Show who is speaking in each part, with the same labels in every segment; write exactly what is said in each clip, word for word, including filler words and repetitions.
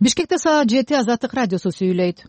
Speaker 1: Бишкекте саат жети Азаттык радиосу сүйлөйт.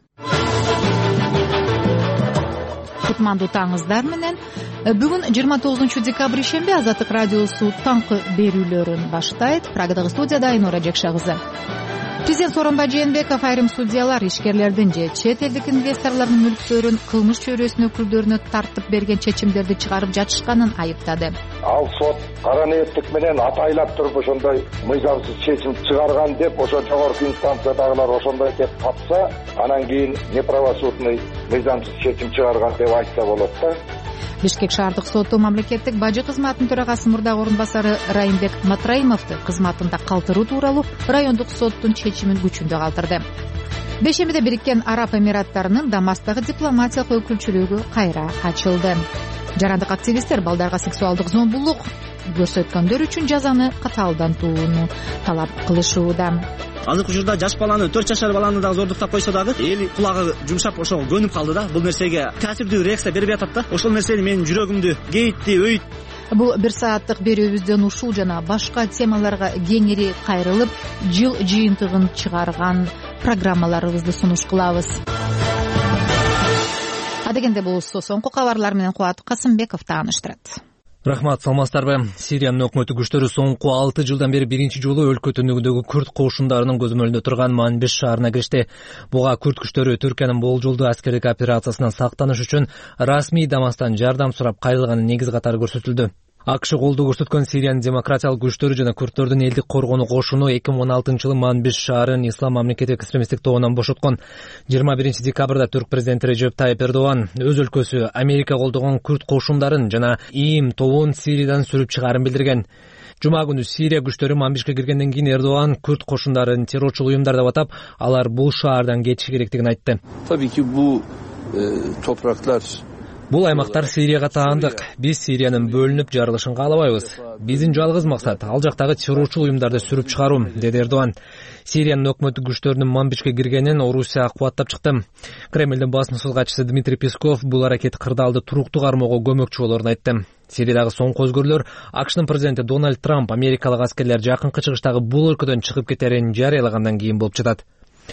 Speaker 1: Кутмандуу таңыздар менен. Бүгүн жыйырма тогузунчу декабрь ишемби Азаттык радиосу таңкы берүүлөрүн баштайт. Прагадагы студияда Айнура Жекша кызы. Президент Сооронбай Жээнбеков айрым судьялар ишкерлердин же чет элдик инвесторлордун мүлктөрүн кылмыш чөйрөсүнүн өкүлдөрүнө тартып берген чечимдерди чыгарып жатышканын айыптады.
Speaker 2: Ал сот кара ниеттик менен атайлап туруп ошондой мыйзамсыз чечим чыгарган деп ошо жогорку инстанциядагылар ошондой деп тапса, анан кийин неправосудный мыйзамсыз чечим чыгарган деп айтса болот да.
Speaker 1: Бишкек шаардык соту мамлекеттик бажы кызматынын төрагасы мурдагы орун басары Райымбек Матраимовду кызматында калтыруу тууралуу райондук соттун чечимин күчүндө калтырды. Бешембиде Бириккен Араб Эмираттарынын Дамастагы дипломатиялык өкүлчүлүгү кайра ачылды. Жарандык активисттер балдарга сексуалдык зомбулук көрсөткөндөр үчүн жазаны катаалдантууну талап кылышууда.
Speaker 3: Азыркы учурда жаш баланы, төрт жашар баланы дагы зордуктап койсо дагы эл кулагы жумшап ошого көнүп калды да. Бул нерсеге таасирдүү реакция берип атат да. Ошол нерсени менин жүрөгүмдү кейитти, өйт.
Speaker 1: Бул бир сааттык берүүбүздөн ушул жана башка темаларга кеңири кайрылып, жыл жыйынтыгын чыгарган программаларыбызды сунуш кылабыз. Адегенде болсо соңку кабарлар менен Кубат Касымбеков тааныштырат.
Speaker 4: Рахмат, саламатсыздарбы? Сириянын өкмөттүк күчтөрү соңку алты жылдан бери биринчи жолу өлкө түндүгүндөгү күрд кошундарынын көзөмөлүндө турган Манбиш шаарына киришти. Буга күрд күчтөрү Түркиянын болжолдуу аскердик операциясынан сактаныш үчүн расмий Дамастан жардам сурап кайрылганы негиз катары көрсөтүлдү. АКШ колдоо көрсөткөн Сириянын демократиялык күчтөрү жана күрдтөрдүн элдик коргонуу кошуну эки миң он алтынчы жылы Манбиш шаарын ислам мамлекеттик экстремисттик тобунан бошоткон. жыйырма биринчи декабрда Түрк президенти Режеп Тайип Эрдоган өз өлкөсү Америка колдогон күрд кошундарын жана ИИМ тобун Сириядан сүрүп чыгаарын билдирген. Жума күнү Сирия күчтөрү Манбишке киргенден кийин Эрдоган күрд кошундарын террорчу уюмдар деп атап, алар бул шаардан кетиши керектигин айтты.
Speaker 5: Tabii ki bu topraklar
Speaker 4: Бул аймактар Сирияга таандык. Биз Сириянын бөлүнүп жарылышын каалабайбыз. Биздин жалгыз максат ал жактагы террорчу уюмдарды сүрүп чыгаруу, деди Эрдоган. Сириянын өкмөттүк күчтөрүнүн Манбишке киргенин Орусия кубаттап чыкты. Кремлдин басмасыз катчысы Дмитрий Песков бул аракет кырдаалды туруктуу кармоого көмөкчү болоорун айтты. Сириядагы соңку өзгөрүүлөр АКШнын президенти Дональд Трамп америкалык аскерлер жакынкы чыгыштагы бул өлкөдөн чыгып кетерин жарыялагандан кийин болуп жатат.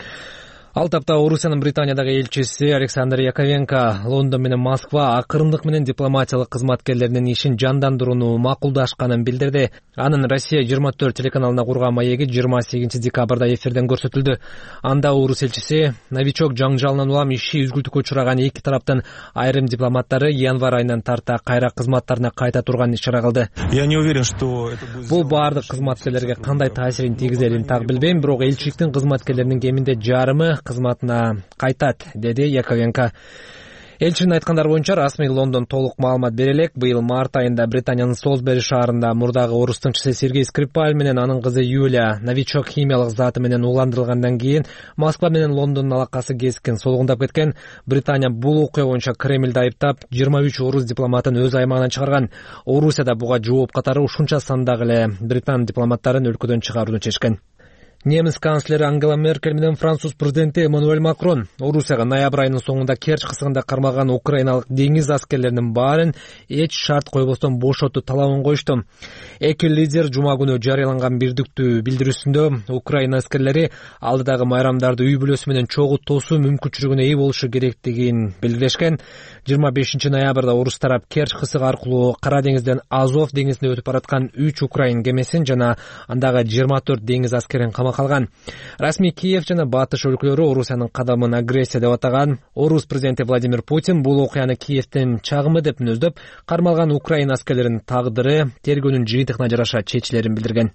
Speaker 4: Ал тапта Орусиянын Британиядагы элчиси Александр Яковенко Лондон менен Москва акырындык менен дипломатиялык кызматкерлеринин ишин жандандырууну макулдашканын билдирди. Анын Россия жыйырма төрт телеканалына курган маеги жыйырма сегизинчи декабрда эфирден көрсөтүлдү. Анда Орус элчиси новичок жаңжалынан улам иши үзгүлтүккө учураган эки тараптын айрым дипломаттары январь айынан тарта кайра кызматтарына кайта турганын ишара кылды.
Speaker 5: Я не уверен, что
Speaker 4: бул баардык кызматкерлерге кандай таасирин тийгизерин так билбейм, бирок элчиликтин кызматкерлеринин кеминде жарымы кызматына кайтат, деди Яковенко. Элчинин айткандары боюнча расмий Лондон толук маалымат бере элек. Быйыл март айында Британиянын Солсбери шаарында мурдагы орус тыңчысы Сергей Скрипаль менен анын кызы Юлия новичок химиялык заты менен уландырылгандан кийин Москва менен Лондондун алакасы кескин солгундап кеткен. Британия бул окуя боюнча Кремлди айыптап, жыйырма үч орус дипломатын өз аймагынан чыгарган. Орусияда буга жооп катары ушунча сандагы эле британ дипломаттарын өлкөдөн чыгарууну чечкен. Немис канцлери Ангела Меркель менен француз президенти Эммануэль Макрон Орусияга ноябрь айынын соңунда Керчь кысыгында кармалган украиналык деңиз аскерлеринин баарын эч шарт койбостон бошотуу талабын коюшту. Эки лидер жума күнү жарыяланган бирдиктүү билдирүүсүндө Украина аскерлери алдыдагы майрамдарды үй бүлөсү менен чогуу тосуу мүмкүнчүлүгүнө ээ болушу керектигин белгилешкен. жыйырма бешинчи ноябрда орус тарап Керчь кысыгы аркылуу Кара деңизден Азов деңизине өтүп бараткан үч украин кемесин жана андагы жыйырма төрт деңиз аскерин калган. Расмий Киев жана Батыш өлкөлөрү Орусиянын кадамын агрессия деп атаган. Орус президенти Владимир Путин бул окуяны Киевдин чагымы деп мүнөздөп, кармалган украин аскерлеринин тагдыры тергөөнүн жыйынтыгына жараша чечилерин билдирген.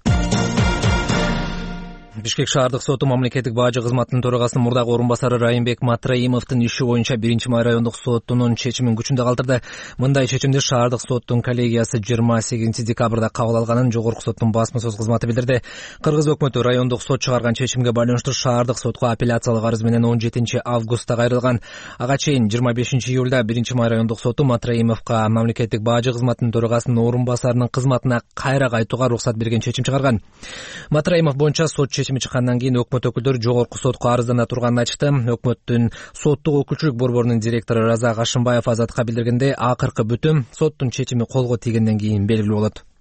Speaker 4: Бишкек шаардык соту мамлекеттик бажы кызматынын төрагасынын мурдагы орун басары Райымбек Матраимовдун иши боюнча биринчи май райондук сотунун чечимин күчүндө калтырды. Мындай чечимди шаардык соттун коллегиясы жыйырма сегизинчи декабрда кабыл алганын жогорку соттун басма сөз кызматы билдирди. Кыргыз өкмөтү райондук сот чыгарган чечимге байланыштуу шаардык сотко апелляциялык арыз менен он жетинчи августта кайрылган. Ага чейин жыйырма бешинчи июлда биринчи май райондук соту Матраимовго мамлекеттик бажы кызматынын төрагасынын орун басарынын кызматына кайра кайтууга уруксат берген чечим чыгарган. Матраимов боюнча сот чечими чыккандан кийин өкмөт өкүлдөрү жогорку сотко арыздана турганын айтышты. Өкмөттүн соттук өкүлчүлүк борборунун директору Раза Кашымбаев Азатка билдиргенде, акыркы бүтүм соттун чечими колго тийгенден кийин белгилүү болот.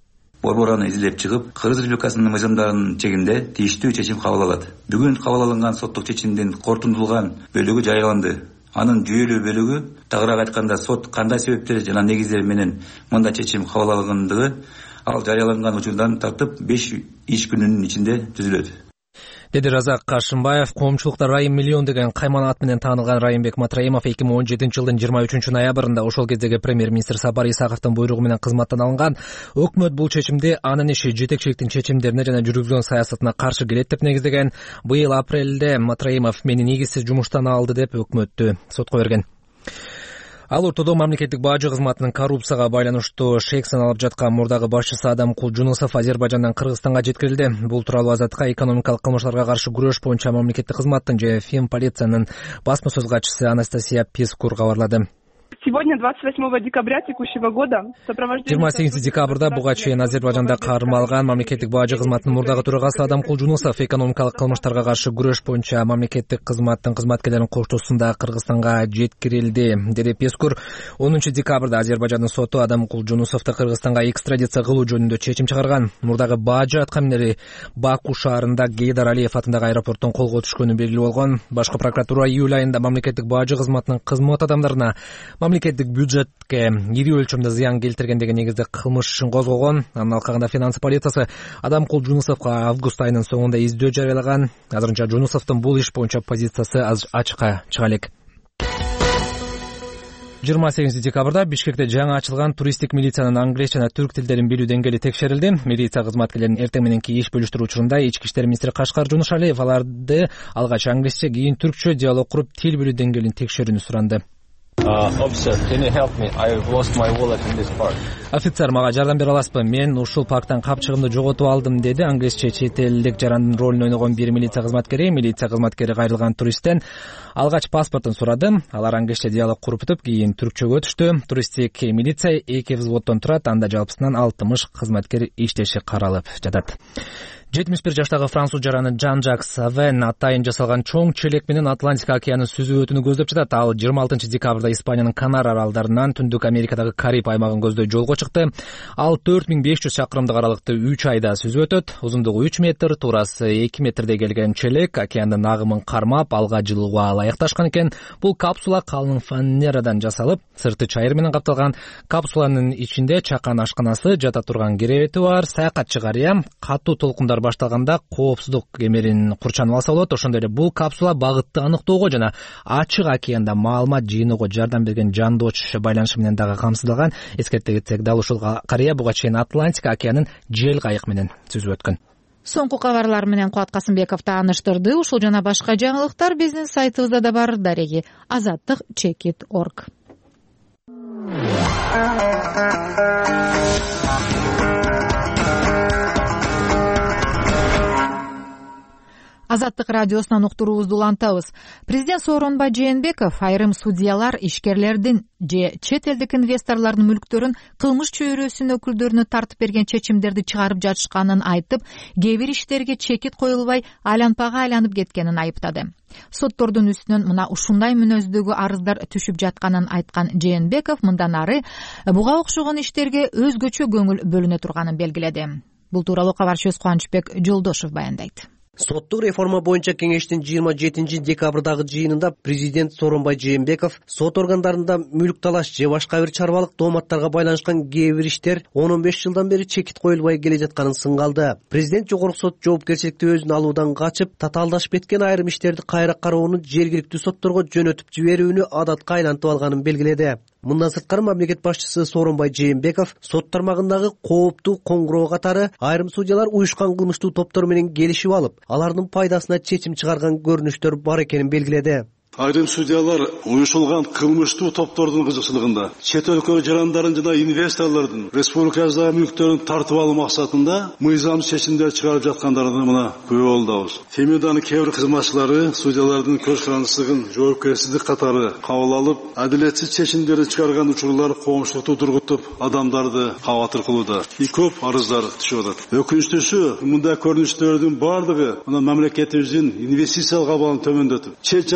Speaker 6: борбораны изилдеп чыгып, Кыргыз Республикасынын мыйзамдарынын чегинде тийиштүү чечим кабыл алат. Бүгүн кабыл алынган соттук чечимдин корутундулган бөлүгү жарыяланды. Анын жүйөлүү бөлүгү, тагыраак айтканда, сот кандай себептер жана негиздер менен мындай чечим кабыл алгандыгы ал жарыяланган учурдан тартып беш иш күнүнүн ичинде түзүлөт,
Speaker 4: деди Разак Кашымбаев. Коомчулукта Райым Миллион деген кайман ат менен таанылган Райымбек Матраимов эки миң он жетинчи жылдын жыйырма үчүнчү ноябрында ошол кездеги премьер-министр Сапар Исаковдун буйругу менен кызматтан алынган. Өкмөт бул чечимди анын иши жетекчиликтин чечимдерине жана жүргүзгөн саясатына каршы келет деп негиздеген. Быйыл апрелде Матраимов мени негизсиз жумуштан алды деп өкмөттү сотко берген. Ал ортодо мамлекеттик бажы кызматынын коррупцияга байланыштуу шек саналып жаткан мурдагы башчысы Адамкул Жунусов Азербайжандан Кыргызстанга жеткирилди. Бул тууралуу Азаттыкка экономикалык кылмыштарга каршы күрөш боюнча мамлекеттик кызматтын же Фем полициянын басма сөз катчысы Анастасия Пескур кабарлады.
Speaker 7: Сегодня, двадцать восьмого декабря текущего года,
Speaker 4: жыйырма сегизинчи декабрда буга чейин Азербайжанда кармалган мамлекеттик бажы кызматынын мурдагы төрагасы Адамкул Жунусов экономикалык кылмыштарга каршы күрөш боюнча мамлекеттик кызматтын кызматкерлеринин коштоосунда Кыргызстанга жеткирилди, деди Пескур. онунчу декабрда Азербайжандын соту Адамкул Жунусовду Кыргызстанга экстрадиция кылуу жөнүндө чечим чыгарган. Мурдагы бажы аткаминери Баку шаарында Гейдар Алиев атындагы аэропорттон колго түшкөнү белгилүү болгон. Башкы прокуратура июль айында мамлекеттик бажы кызматынын кызмат адамдарына мамлекеттик бюджетке ири өлчөмдө зыян келтирген деген негизде кылмыш ишин козгогон. Анын алкагында финанс полициясы Адамкул Жунусовго август айынын соңунда издөө жарыялаган. Азырынча Жунусовдун бул иш боюнча позициясы ачыкка чыга элек. жыйырма сегизинчи декабрда Бишкекте жаңы ачылган туристтик милициянын англис жана түрк тилдерин билүү деңгээли текшерилди. Милиция кызматкерлеринин эртең мененки иш бөлүштүрүү учурунда ички иштер министри Кашкар Жунушалиев аларды алгач англисче, кийин түркчө диалог куруп тил билүү деңгээлин текшерүүнү суранды. Офицер, мага жардам бере аласызбы? Мен ушул парктан капчыгымды жоготуп алдым, деди англисче чет элдик жарандын ролун ойногон бир милиция кызматкери. Милиция кызматкери кайрылган туристтен алгач паспортун сурады. Алар англисче диалог куруп, кийин түркчөгө өтүштү. Туристтик милиция эки взводдон турат, анда жалпысынан алтымыш кызматкер иштеши каралып жатат. жетимиш бир жаштагы француз жараны Жан-Жак Савен атайын жасалган чоң челек менен Атлантика океанын сүзүп өтүүнү көздөп жатат. Ал жыйырма алтынчы декабрда Испаниянын Канар аралдарынан Түндүк Америкадагы Кариб аймагын көздөй жолго чыкты. Ал төрт миң беш жүз чакырымдык аралыкты үч айда сүзүп өтөт. Узундугу үч метр, туурасы эки метрдей келген челек океандын агымын кармап, алга жылууга ылайыкташкан экен. Бул капсула калың фанерадан жасалып, сырты чайыр менен капталган. Капсуланын ичинде чакан ашканасы, жата турган керевети бар. Саякатчы карыя катуу толкундар башталганда коопсуздук кемерин курчанып алса болот. Ошондой эле бул капсула багытты аныктоого жана ачык океанда маалымат жыйноого жардам берген жандооч байланышы менен дагы камсыздалган. Эскерте кетсек, дал ушул карыя буга чейин Атлантика океанын жел кайык менен сүзүп өткөн.
Speaker 1: Соңку кабарлар менен Кубат Касымбеков тааныштырды. Ушул жана башка жаңылыктар биздин сайтыбызда да бар. Дареги азаттык чекит точка орг. Азаттык радиосунан уктуруубузду улантабыз. Президент Сооронбай Жээнбеков айрым судьялар ишкерлердин же чет элдик инвесторлордун мүлктөрүн кылмыш чөйрөсүнүн өкүлдөрүнө тартып берген чечимдерди чыгарып жатышканын айтып, кээ бир иштерге чекит коюлбай айланпага айланып кеткенин айыптады. Соттордун үстүнөн мына ушундай мүнөздөгү арыздар түшүп жатканын айткан Жээнбеков мындан ары буга окшогон иштерге өзгөчө көңүл бөлүнө турганын белгиледи. Бул тууралуу кабарчыбыз Кубанычбек Жолдошов баяндайт.
Speaker 8: Соттук реформа боюнча кеңештин жыйырма жетинчи декабрдагы жыйынында президент Сооронбай Жээнбеков сот органдарында мүлк талаш же башка бир чарбалык дооматтарга байланышкан кээ бир иштер он беш жылдан бери чекит коюлбай келе жатканын сынгалды. Президент жогорку сот жоопкерчиликти өзүнө алуудан качып, татаалдашып кеткен айрым иштерди кайра кароону жергиликтүү сотторго жөнөтүп жиберүүнү адатка айлантып алганын белгиледи. Мындан сырткары мамлекет башчысы Сооронбай Жээнбеков сот тармагындагы кооптуу коңгуроо катары айрым судьялар уюшкан кылмыштуу топтор менен келишип алып, алардын пайдасына чечим чыгарган көрүнүштөр бар экенин белгиледи.
Speaker 9: Айрым судьялар уюшулган кылмыштуу топтордун кызыкчылыгында чет өлкө жарандарын жана инвесторлордун республикабыздагы мүлктөрүн тартып алуу максатында мыйзам чечимдер чыгарып жаткандарына мына күбө болдубуз. Темирдагы кээ бир кызматчылары судьялардын көз карандысыздыгын жоопкерсиздик катары кабыл алып, адилетсиз чечимдерди чыгарган учурлар коомчулукту тургутуп, адамдарды кабатыр кылууда. И көп арыздар түшүп атат. Өкүнүчтүүсү, мындай көрүнүштөрдүн бардыгы мына мамлекетибиздин инвестициялык абалын төмөндөтүп, чет жактан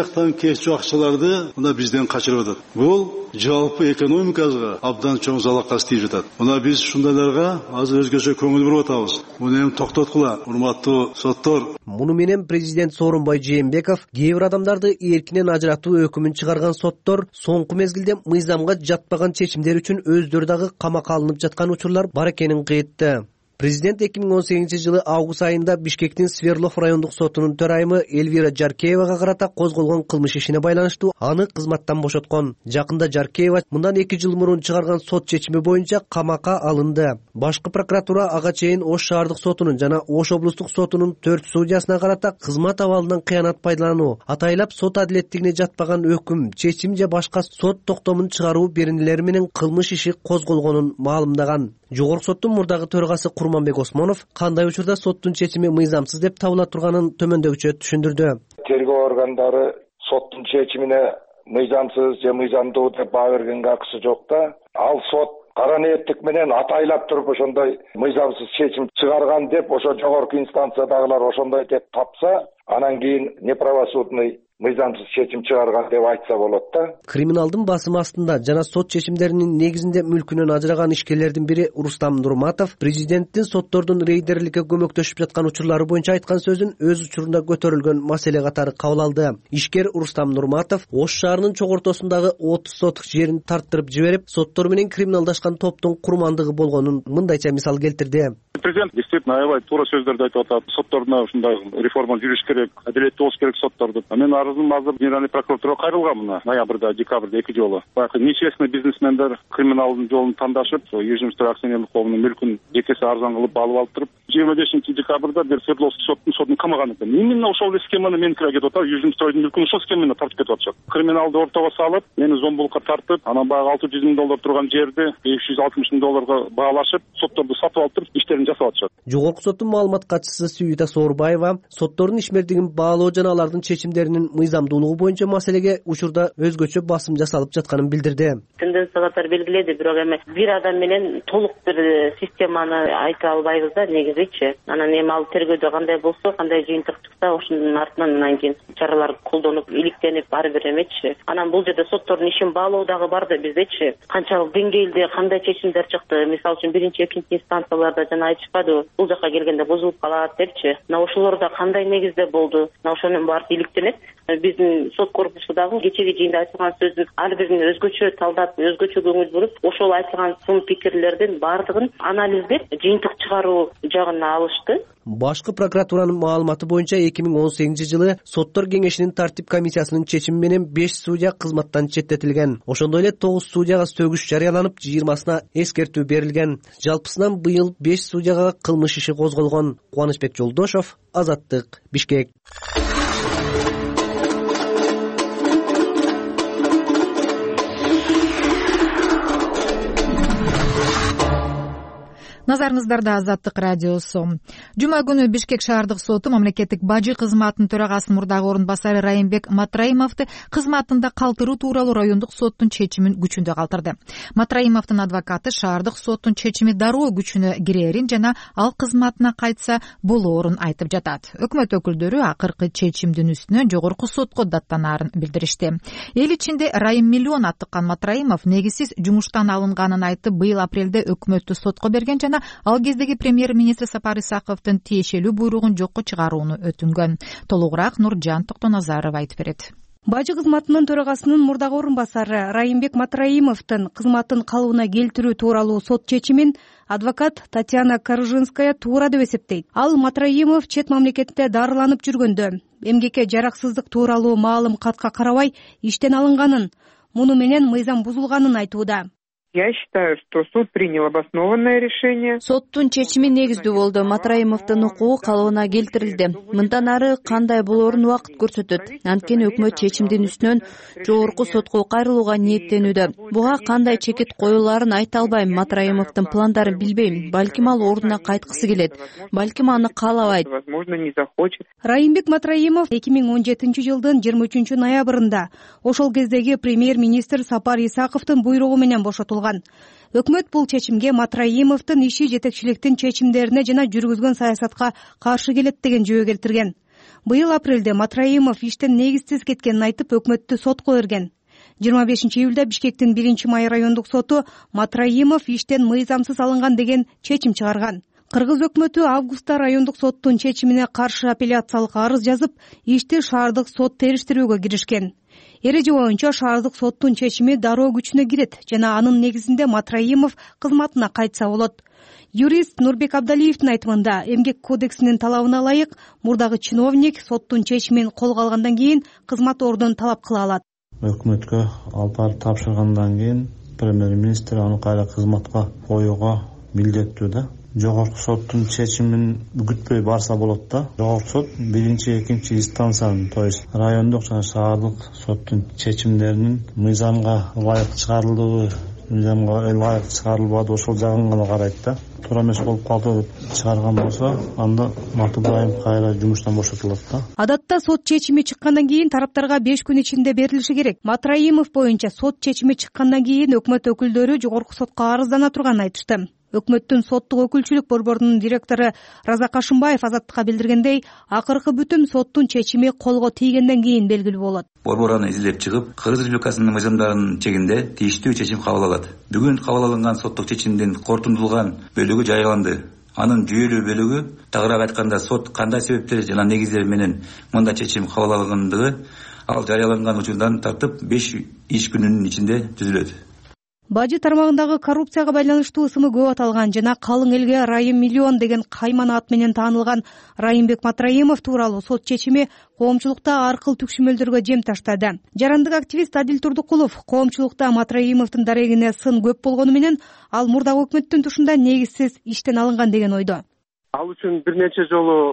Speaker 9: кетчү акчаларды мына бизден качырып атат. Бул жалпы экономикага абдан чоң залакка тийип жатат. Мына биз ушундайларга азыр өзгөчө көңүл буруп атабыз. Муну эми токтоткула, урматтуу соттор.
Speaker 8: Муну менен президент Сооронбай Жээнбеков кээ бир адамдарды эркинен ажыратуу өкүмүн чыгарган соттор соңку мезгилде мыйзамга жатпаган чечимдер үчүн өздөрү дагы камакка алынып жаткан учурлар бар экенин кыйтты. Президент эки миң он сегизинчи жылы август айында Бишкектин Свердлов райондук сотунун төрайымы Эльвира Жаркеевага карата козголгон кылмыш ишине байланыштуу аны кызматтан бошоткон. Жакында Жаркеева мындан эки жыл мурун чыгарган сот чечими боюнча камакка алынды. Башкы прокуратура ага чейин Ош шаардык сотунун жана Ош облустук сотунун төрт судьясына карата кызмат абалынан кыянат пайдалануу, атайлап сот адилеттигине жатпаган өкүм, чечим же башка сот токтомун чыгаруу беренелери менен кылмыш иши козголгонун маалымдаган. Жогорку соттун мурдагы төрагасы Курманбек Осмонов кандай учурда соттун чечими мыйзамсыз деп табыла турганын төмөндөгүчө түшүндүрдү.
Speaker 2: Тергөө органдары соттун чечимине мыйзамсыз же мыйзамдуу деп баа бергенге акысы жок да. Ал сот кара ниеттик менен атайлап туруп ошондой мыйзамсыз чечим чыгарган деп ошо жогорку инстанциядагылар ошондой деп тапса, анан кийин неправосудный мыйзамсыз чечим чыгарган деп айтса болот да.
Speaker 8: Криминалдын басымы астында жана сот чечимдеринин негизинде мүлкүнөн ажыраган ишкерлердин бири Рустам Нурматов президенттин соттордун рейдерликке көмөктөшүп жаткан учурлары боюнча айткан сөзүн өз учурунда көтөрүлгөн маселе катары кабыл алды. Ишкер Рустам Нурматов Ош шаарынын чогортосундагы отуз сотук жерин тарттырып жиберип, соттор менен криминалдашкан топтун курмандыгы болгонун мындайча мисал келтирди.
Speaker 10: Президент действительно аябай туура сөздөрдү айтып атат. Соттордуна ушундай реформа жүрүш керек, адилеттүү болуш керек сотторду. Мен арызым азыр Генеральный прокуратурага кайрылган мына ноябрда, декабрда эки жолу. Баягы нечестный бизнесмендер криминалдын жолун тандашып, Южный акционерлик коомунун мүлкүн эки эсе арзан кылып алып алып туруп, жыйырма бешинчи декабрда бир Свердловский соттун сотун камаган экен. Именно ошол схеманы меникиге кетип атат. Южный стройдун мүлкүн ошол схеманы тартып кетип атышат. Криминалды ортого салып, мени зомбулукка тартып, анан баягы алты жүз миң доллар турган жерди беш жүз алтымыш миң долларга баалашып, сотторду сатып алып туруп, иштерин жасап атышат.
Speaker 8: Жогорку соттун маалымат катчысы Сүйүта Соорбаева соттордун ишмердигин баалоо жана алардын чечимдеринин мыйзамдуулугу боюнча маселеге учурда өзгөчө басым жасалып жатканын билдирди.
Speaker 11: Тенденциялар белгиледи, бирок эми бир адам менен толук бир системаны айта албайбыз да негизичи. Анан эми ал тергөөдө кандай болсо, кандай жыйынтык чыкса, ошонун артынан анан кийин чаралар колдонуп, иликтенип ар бир эмечи. Анан бул жерде соттордун ишин баалоо дагы бар да биздечи. Канчалык деңгээлде кандай чечимдер чыкты? Мисалы үчүн биринчи, экинчи инстанцияларда жана айтышпады, бул жака келгенде бузулуп калат депчи. Мына ошолорда кандай негизде болду? Мына ошонун баары иликтенет. Биздин сот корпусу дагы кечеги жыйында айтылган сөздүн ар бирин өзгөчө талдап, өзгөчө көңүл буруп, ошол айтылган сын пикирлердин баардыгын анализдеп, жыйынтык чыгаруу жагына алышты.
Speaker 8: Башкы прокуратуранын маалыматы боюнча эки миң он сегизинчи жылы соттор кеңешинин тартип комиссиясынын чечими менен беш судья кызматтан четтетилген. Ошондой эле тогуз судьяга сөгүш жарыяланып, жыйырмасына эскертүү берилген. Жалпысынан быйыл беш судьяга кылмыш иши козголгон. Кубанычбек Жолдошов, Азаттык, Бишкек.
Speaker 1: Назарыңыздарда Азаттык радиосу. Жума күнү Бишкек шаардык соту мамлекеттик бажы кызматынын төрагасынын мурдагы орун басары Райымбек Матраимовду кызматында калтыруу тууралуу райондук соттун чечимин күчүндө калтырды. Матраимовдун адвокаты шаардык соттун чечими дароо күчүнө кирерин жана ал кызматына кайтса болоорун айтып жатат. Өкмөт өкүлдөрү акыркы чечимдин үстүнөн жогорку сотко даттанаарын билдиришти. Эл ичинде Райым миллион аттыккан Матраимов негизсиз жумуштан алынганын айтып, быйыл апрелде өкмөттү сотко берген жана ал кездеги премьер-министр Сапар Исаковдун тиешелүү буйругун жокко чыгарууну өтүнгөн. Толугураак Нуржан Токтоназаров айтып берет.
Speaker 12: Бажы кызматынын төрагасынын мурдагы орун басары Райымбек Матраимовдун кызматын калыбына келтирүү тууралуу сот чечимин адвокат Татьяна Коржинская туура деп эсептейт. Ал Матраимов чет мамлекетте дарыланып жүргөндө эмгекке жараксыздык тууралуу маалым катка карабай иштен алынганын, муну менен мыйзам бузулганын айтууда.
Speaker 13: Я считаю, что суд принял обоснованное решение.
Speaker 14: Соттун чечими негиздүү болду. Матраимовдун укугу калыбына келтирилди. Мындан ары кандай болоорун убакыт көрсөтөт. Анткени өкмөт чечимдин үстүнөн жогорку сотко кайрылууга ниеттенүүдө. Буга кандай чекит коюлаарын айта албайм. Матраимовдун пландарын билбейм. Балким ал ордуна кайткысы келет. Балким аны каалабайт.
Speaker 13: Возможно, не захочет.
Speaker 12: Райымбек Матраимов эки миң он жетинчи жылдын жыйырма үчүнчү ноябрында ошол кездеги премьер-министр Сапар Исаковдун буйругу менен бошотулган. Өкмөт бул чечимге Матраимовдун иши жетекчиликтин чечимдерине жана жүргүзгөн саясатка каршы келет деген жөө келтирген. Быйыл апрелде Матраимов иштен негизсиз кеткенин айтып, өкмөттү сотко берген. жыйырма бешинчи июлда Бишкектин биринчи май райондук соту Матраимов иштен мыйзамсыз алынган деген чечим чыгарган. Кыргыз өкмөтү августта райондук соттун чечимине каршы апелляциялык арыз жазып, ишти шаардык сот териштирүүгө киришкен. Эреже боюнча шаардык соттун чечими дароо күчүнө кирет жана анын негизинде Матраимов кызматына кайтса болот. Юрист Нурбек Абдалиевдин айтымында, эмгек кодексинин талабына ылайык мурдагы чиновник соттун чечимин колго алгандан кийин кызмат ордун талап кыла алат.
Speaker 15: Өкмөткө алып барып тапшыргандан кийин премьер-министр аны кайра кызматка коюуга милдеттүү да. Жогорку соттун чечимин күтпөй барса болот да. Жогорку сот биринчи, экинчи инстанциянын, то есть райондук жана шаардык соттун чечимдеринин мыйзамга ылайык чыгарылдыгы, мыйзамга ылайык чыгарылбады, ошол жагын гана карайт да. Туура эмес болуп калды деп чыгарган болсо, анда Матраимов кайра жумуштан бошотулат да.
Speaker 12: Адатта сот чечими чыккандан кийин тараптарга беш күн ичинде берилиши керек. Матраимов боюнча сот чечими чыккандан кийин өкмөт өкүлдөрү жогорку сотко арыздана турганын айтышты. Өкмөттүн соттук өкүлчүлүк борборунун директору Разак Ашымбаев Азаттыкка билдиргендей, акыркы бүтүм соттун чечими колго тийгенден кийин белгилүү болот.
Speaker 6: Борбор аны изилдеп чыгып, Кыргыз Республикасынын мыйзамдарынын чегинде тийиштүү чечим кабыл алат. Бүгүн кабыл алынган соттук чечимдин кортундулган бөлүгү жарыяланды. Анын жүйөлүү бөлүгү, тагыраак айтканда, сот кандай себептер жана негиздер менен мындай чечим кабыл алгандыгы ал жарыяланган учурдан тартып беш иш күнүнүн ичинде түзүлөт.
Speaker 12: Бажы тармагындагы коррупцияга байланыштуу ысымы көп аталган жана калың элге Райым миллион деген кайман ат менен таанылган Райымбек Матраимов тууралуу сот чечими коомчулукта ар кыл түкшүмөлдөргө жем таштады. Жарандык активист Адил Турдукулов коомчулукта Матраимовдун дарегине сын көп болгону менен ал мурдагы өкмөттүн тушунда негизсиз иштен алынган деген ойдо.
Speaker 16: Ал үчүн бир нече жолу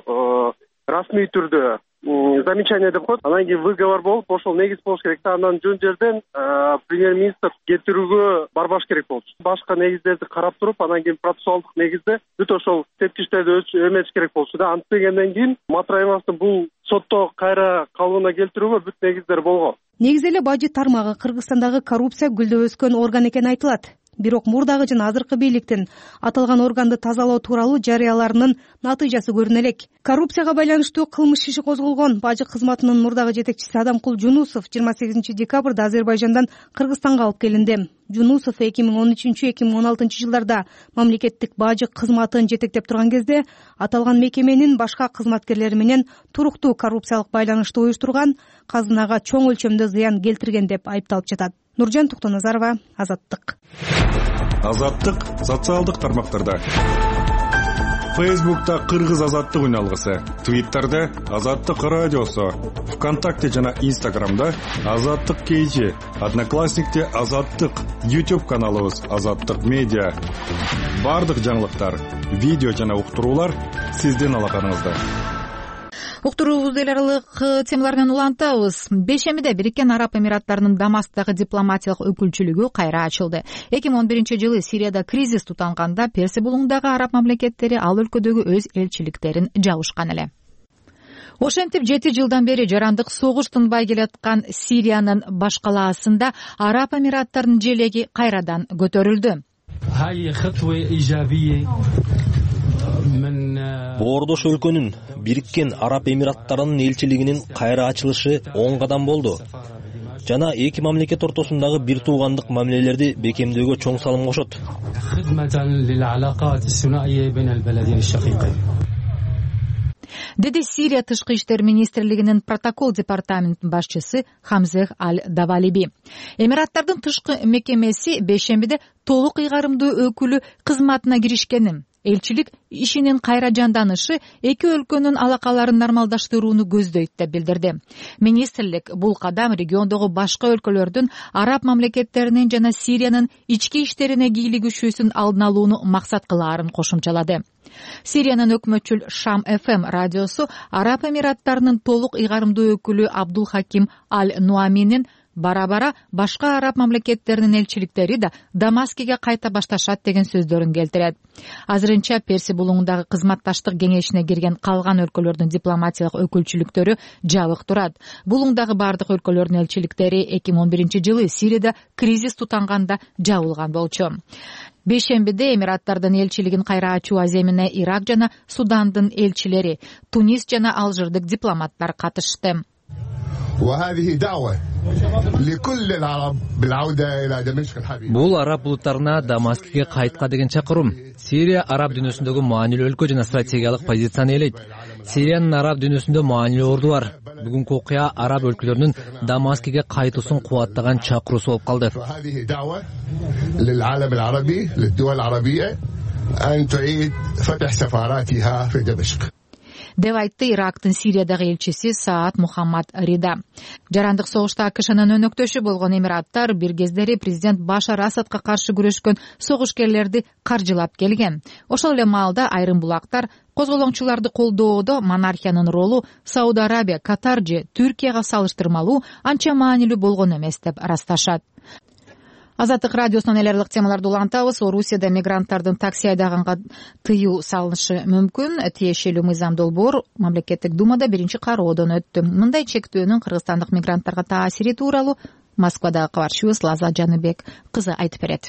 Speaker 16: расмий түрдө замечание деп коет. Анан кийин выговор болуп, ошол негиз болуш керек да. Андан жөн жерден премьер-министр кетирүүгө барбаш керек болчу. Башка негиздерди карап туруп, анан кийин процессуалдык негизде бүт ошол тепкичтерди эметиш керек болчу да. Антпегенден кийин Матраимовдун бул сотто кайра калыбына келтирүүгө бүт негиздер болгон.
Speaker 12: Негизи эле бажы тармагы Кыргызстандагы коррупция гүлдөп өскөн орган экени айтылат. Бирок мурдагы жана азыркы бийликтин аталган органды тазалоо тууралуу жарыяларынын натыйжасы көрүнө элек. Коррупцияга байланыштуу кылмыш иши козголгон бажы кызматынын мурдагы жетекчиси Адамкул Жунусов жыйырма сегизинчи декабрда Азербайжандан Кыргызстанга алып келинди. Жунусов эки миң он үчүнчү эки миң он алтынчы жылдарда мамлекеттик бажы кызматын жетектеп турган кезде аталган мекеменин башка кызматкерлери менен туруктуу коррупциялык байланышты уюштурган, казынага чоң өлчөмдө зыян келтирген деп айыпталып жатат. Нуржан Токтоназарова, Азаттык.
Speaker 17: Азаттык социалдык тармактарда. Фейсбукта Кыргыз Азаттык үналгысы, Твиттерде Азаттык радиосу, ВКонтакте жана Инстаграмда Азаттык кейжи, Одноклассникте Азаттык, YouTube каналыбыз Азаттык медиа. Бардык жаңылыктар, видео жана уктуруулар сиздин алакаңызда.
Speaker 1: Уктуруубузду эл аралык темалар менен улантабыз. Бешемиде Бириккен Араб Эмираттарынын Дамасктагы дипломатиялык өкүлчүлүгү кайра ачылды. эки миң он биринчи жылы Сирияда кризис тутанганда Персия булуңундагы араб мамлекеттери ал өлкөдөгү өз элчиликтерин жабышкан эле. Ошентип жети жылдан бери жарандык согуш тынбай келаткан Сириянын баш калаасында Араб Эмираттарынын желеги кайрадан көтөрүлдү.
Speaker 18: Боордош өлкөнүн Бириккен Араб Эмираттарынын элчилигинин кайра ачылышы оң кадам болду жана эки мамлекет ортосундагы бир туугандык мамилелерди бекемдөөгө чоң салым кошот.
Speaker 1: Деди Сирия тышкы иштер министрлигинин протокол департаментинин башчысы Хамзех Аль-Давалиби. Эмираттардын тышкы мекемеси бешембиде толук ыйгарымдуу өкүлү кызматына киришкенин, элчилик ишинин кайра жанданышы эки өлкөнүн алакаларын нормалдаштырууну көздөйт деп билдирди. Министрлик бул кадам региондогу башка өлкөлөрдүн араб мамлекеттеринин жана Сириянын ички иштерине кийлигишүүсүн алдын алууну максат кылаарын кошумчалады. Сириянын өкмөтчүл Шам эф эм радиосу Араб Эмираттарынын толук ыйгарымдуу өкүлү Абдул Хаким Аль-Нуаминин бара бара башка араб мамлекеттеринин элчиликтери да Дамаскиге кайта башташат деген сөздөрүн келтирет. Азырынча Перси булуңундагы кызматташтык кеңешине кирген калган өлкөлөрдүн дипломатиялык өкүлчүлүктөрү жабык турат. Булуңдагы бардык өлкөлөрдүн элчиликтери эки миң он биринчи жылы Сирияда кризис тутанганда жабылган болчу. Бейшембиде Эмираттардын элчилигин кайра ачуу аземине Ирак жана Судандын элчилери, Тунис жана Алжирдик дипломаттар катышты.
Speaker 4: Бул араб булуттарына Дамаскиге кайтка деген чакыруу. Сирия араб дүйнөсүндөгү маанилүү өлкө жана стратегиялык позицияны ээлейт. Сириянын араб дүйнөсүндө маанилүү орду бар. Бүгүнкү окуя араб өлкөлөрүнүн Дамаскиге кайтуусун кубаттаган чакыруусу болуп калды.
Speaker 1: деп айтты Ирактын Сириядагы элчиси Саад Мухаммад Рида. Жарандык согушта АКШнын өнөктөшү болгон Эмираттар бир кездери президент Башар Асадка каршы күрөшкөн согушкерлерди каржылап келген. Ошол эле маалда айрым булактар козголоңчуларды колдоодо монархиянын ролу Сауд Арабия, Катар же Түркияга салыштырмалуу анча маанилүү болгон эмес деп ырасташат. Азаттык радиосунан элерлик темаларды улантабыз. Орусияда мигранттардын такси айдаганга тыюу салынышы мүмкүн. Тиешелүү мыйзам долбоор мамлекеттик думада биринчи кароодон өттү. Мындай чектөөнүн кыргызстандык мигранттарга таасири тууралуу Москвадагы кабарчыбыз Лаза Жаныбек кызы айтып берет.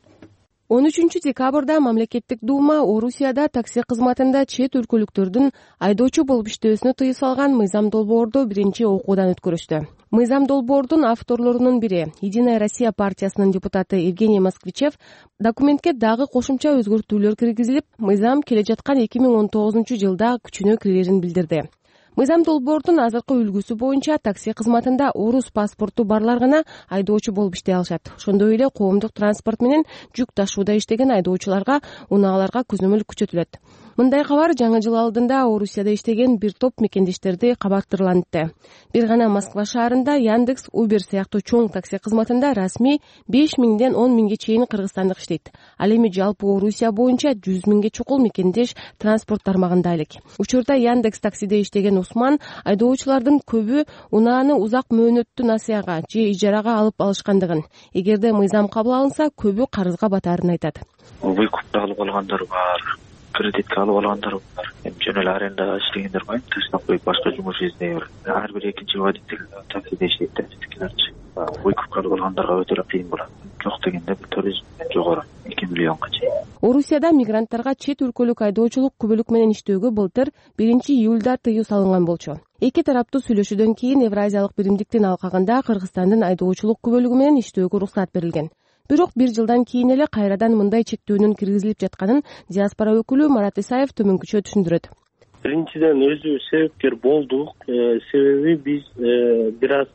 Speaker 19: он үчүнчү декабрда мамлекеттик дума Орусияда такси кызматында чет өлкөлүктөрдүн айдоочу болуп иштөөсүнө тыюу салган мыйзам долбоорду биринчи окуудан өткөрүштү. Мыйзам долбоордун авторлорунун бири Единая Россия партиясынын депутаты Евгений Москвичев документке дагы кошумча өзгөртүүлөр киргизилип, мыйзам келе жаткан эки миң он тогузунчу жылда күчүнө кирерин билдирди. Мыйзам долбоордун азыркы үлгүсү боюнча такси кызматында орус паспорту барлар гана айдоочу болуп иштей алышат. Ошондой эле коомдук транспорт менен жүк ташууда иштеген айдоочуларга унааларга көзөмөл күчөтүлөт. Мындай кабар жаңы жыл алдында Орусияда иштеген бир топ мекендештерди кабаттырлантты. Бир гана Москва шаарында Яндекс, Uber сыяктуу чоң такси кызматында расмий беш миңден он миңге чейин кыргызстандык иштейт. Ал эми жалпы Орусия боюнча жүз миңге чукул мекендеш транспорт тармагында элек. Учурда Яндекс таксиде иштеген Усман айдоочулардын көбү унааны узак мөөнөттүү насыяга же ижарага алып алышкандыгын, эгерде мыйзам кабыл алынса, көбү карызга батарын айтат.
Speaker 20: Выкупта алып алгандар бар, кредитке алып алгандар бар. Эми жөн эле арендага иштегендер бар, таштап коюп башка жумуш издей берет. Ар бир экинчи водитель таксиде иштейт да, биздикилерчи. Выкупка алып алгандарга өтө эле кыйын болот. Жок дегенде туризмден жогору эки миллионго чейин.
Speaker 19: Орусияда мигранттарга чет өлкөлүк айдоочулук күбөлүк менен иштөөгө былтыр биринчи июлда тыюу салынган болчу. Эки тараптуу сүйлөшүүдөн кийин Евразиялык биримдиктин алкагында Кыргызстандын айдоочулук күбөлүгү менен иштөөгө уруксат берилген. Бирок бир жылдан кийин эле кайрадан мындай чектөөнүн киргизилип жатканын диаспора өкүлү Марат Исаев төмөнкүчө түшүндүрөт.
Speaker 21: Биринчиден өзү себепкер болдук, себеби биз бир аз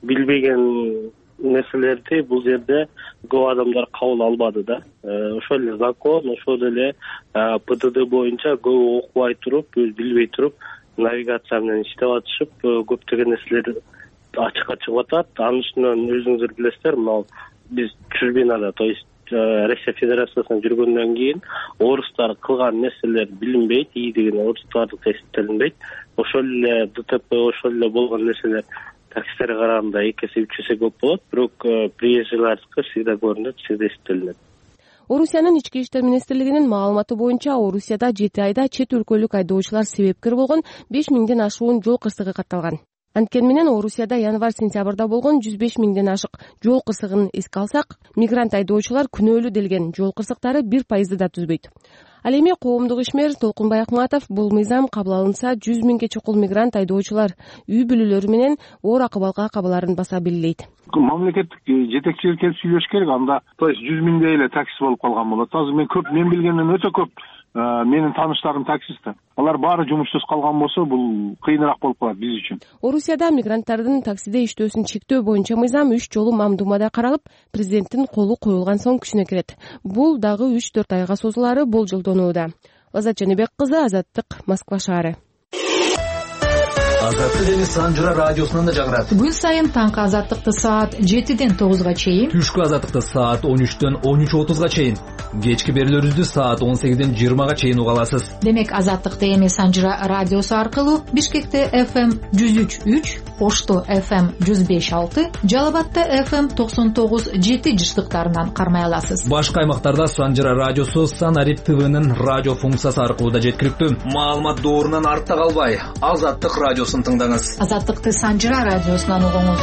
Speaker 21: билбеген нерселерди бул жерде көп адамдар кабыл албады да. Ошол эле закон, ошол эле ПДД боюнча көп окубай туруп, өз билбей туруп, навигация менен иштеп атышып, көптөгөн нерселер ачыкка чыгып атат. Анын үстүнөн өзүңүздөр билесиздер, мына биз чужбинада, то есть Россия Федерациясына жүргөндөн кийин орустар кылган нерселер билинбейт, ии деген орустардык эсептелинбейт. Ошол эле ДТП, ошол эле болгон нерселер таксилерге караганда эки эсе үч эсе көп болот, бирок приезжийлардыкы всегда көрүнөт, всегда эсептелинет.
Speaker 19: Орусиянын ички иштер министрлигинин маалыматы боюнча Орусияда жети айда чет өлкөлүк айдоочулар себепкер болгон беш миңден ашуун жол кырсыгы катталган. Анткени менен Орусияда январь-сентябрда болгон жүз беш миңден ашык жол кырсыгын эске алсак, мигрант айдоочулар күнөөлүү делген жол кырсыктары бир пайызды да түзбөйт. Ал эми коомдук ишмер Толкунбай Акматов бул мыйзам кабыл алынса жүз миңге чукул мигрант айдоочулар үй бүлөлөрү менен оор акыбалга кабыларын баса белгилейт.
Speaker 9: Мамлекеттик жетекчилер келип сүйлөш керек, анда то есть жүз миңдей эле такси болуп калган болот. Азыр мен көп, мен билгенден өтө көп менин тааныштарым таксисти. Алар баары жумушсуз калган болсо, бул кыйыныраак болуп калат биз үчүн.
Speaker 19: Орусияда мигранттардын таксиде иштөөсүн чектөө боюнча мыйзам үч жолу мамдумада каралып, президенттин колу коюлган соң күчүнө кирет. Бул дагы үч төрт айга созулары болжолдонууда. Лазат Жаныбек кызы, Азаттык, Москва шаары.
Speaker 3: Азаттык эми Санжыра радиосунан да жаңырат.
Speaker 1: Күн сайын таңкы азаттыкты саат жетиден тогузга чейин,
Speaker 3: түшкү азаттыкты саат он үчтөн он үч отузга чейин, кечки берүүлөрүбүздү саат он сегизден жыйырмага чейин уга аласыз.
Speaker 1: Демек азаттыкты эми Санжыра радиосу аркылуу Бишкекте эф эм жүз үч үч, Ошто эф эм жүз беш алты, Жалал Абадта эф эм токсон тогуз жети жыштыктарынан кармай аласыз.
Speaker 3: Башка аймактарда Санжыра радиосу Санарип ТВнын радио функциясы аркылуу да жеткиликтүү. Маалымат доорунан артта калбай, Азаттык радиосун тыңдаңыз.
Speaker 1: Азаттыкты Санжыра радиосунан угуңуз.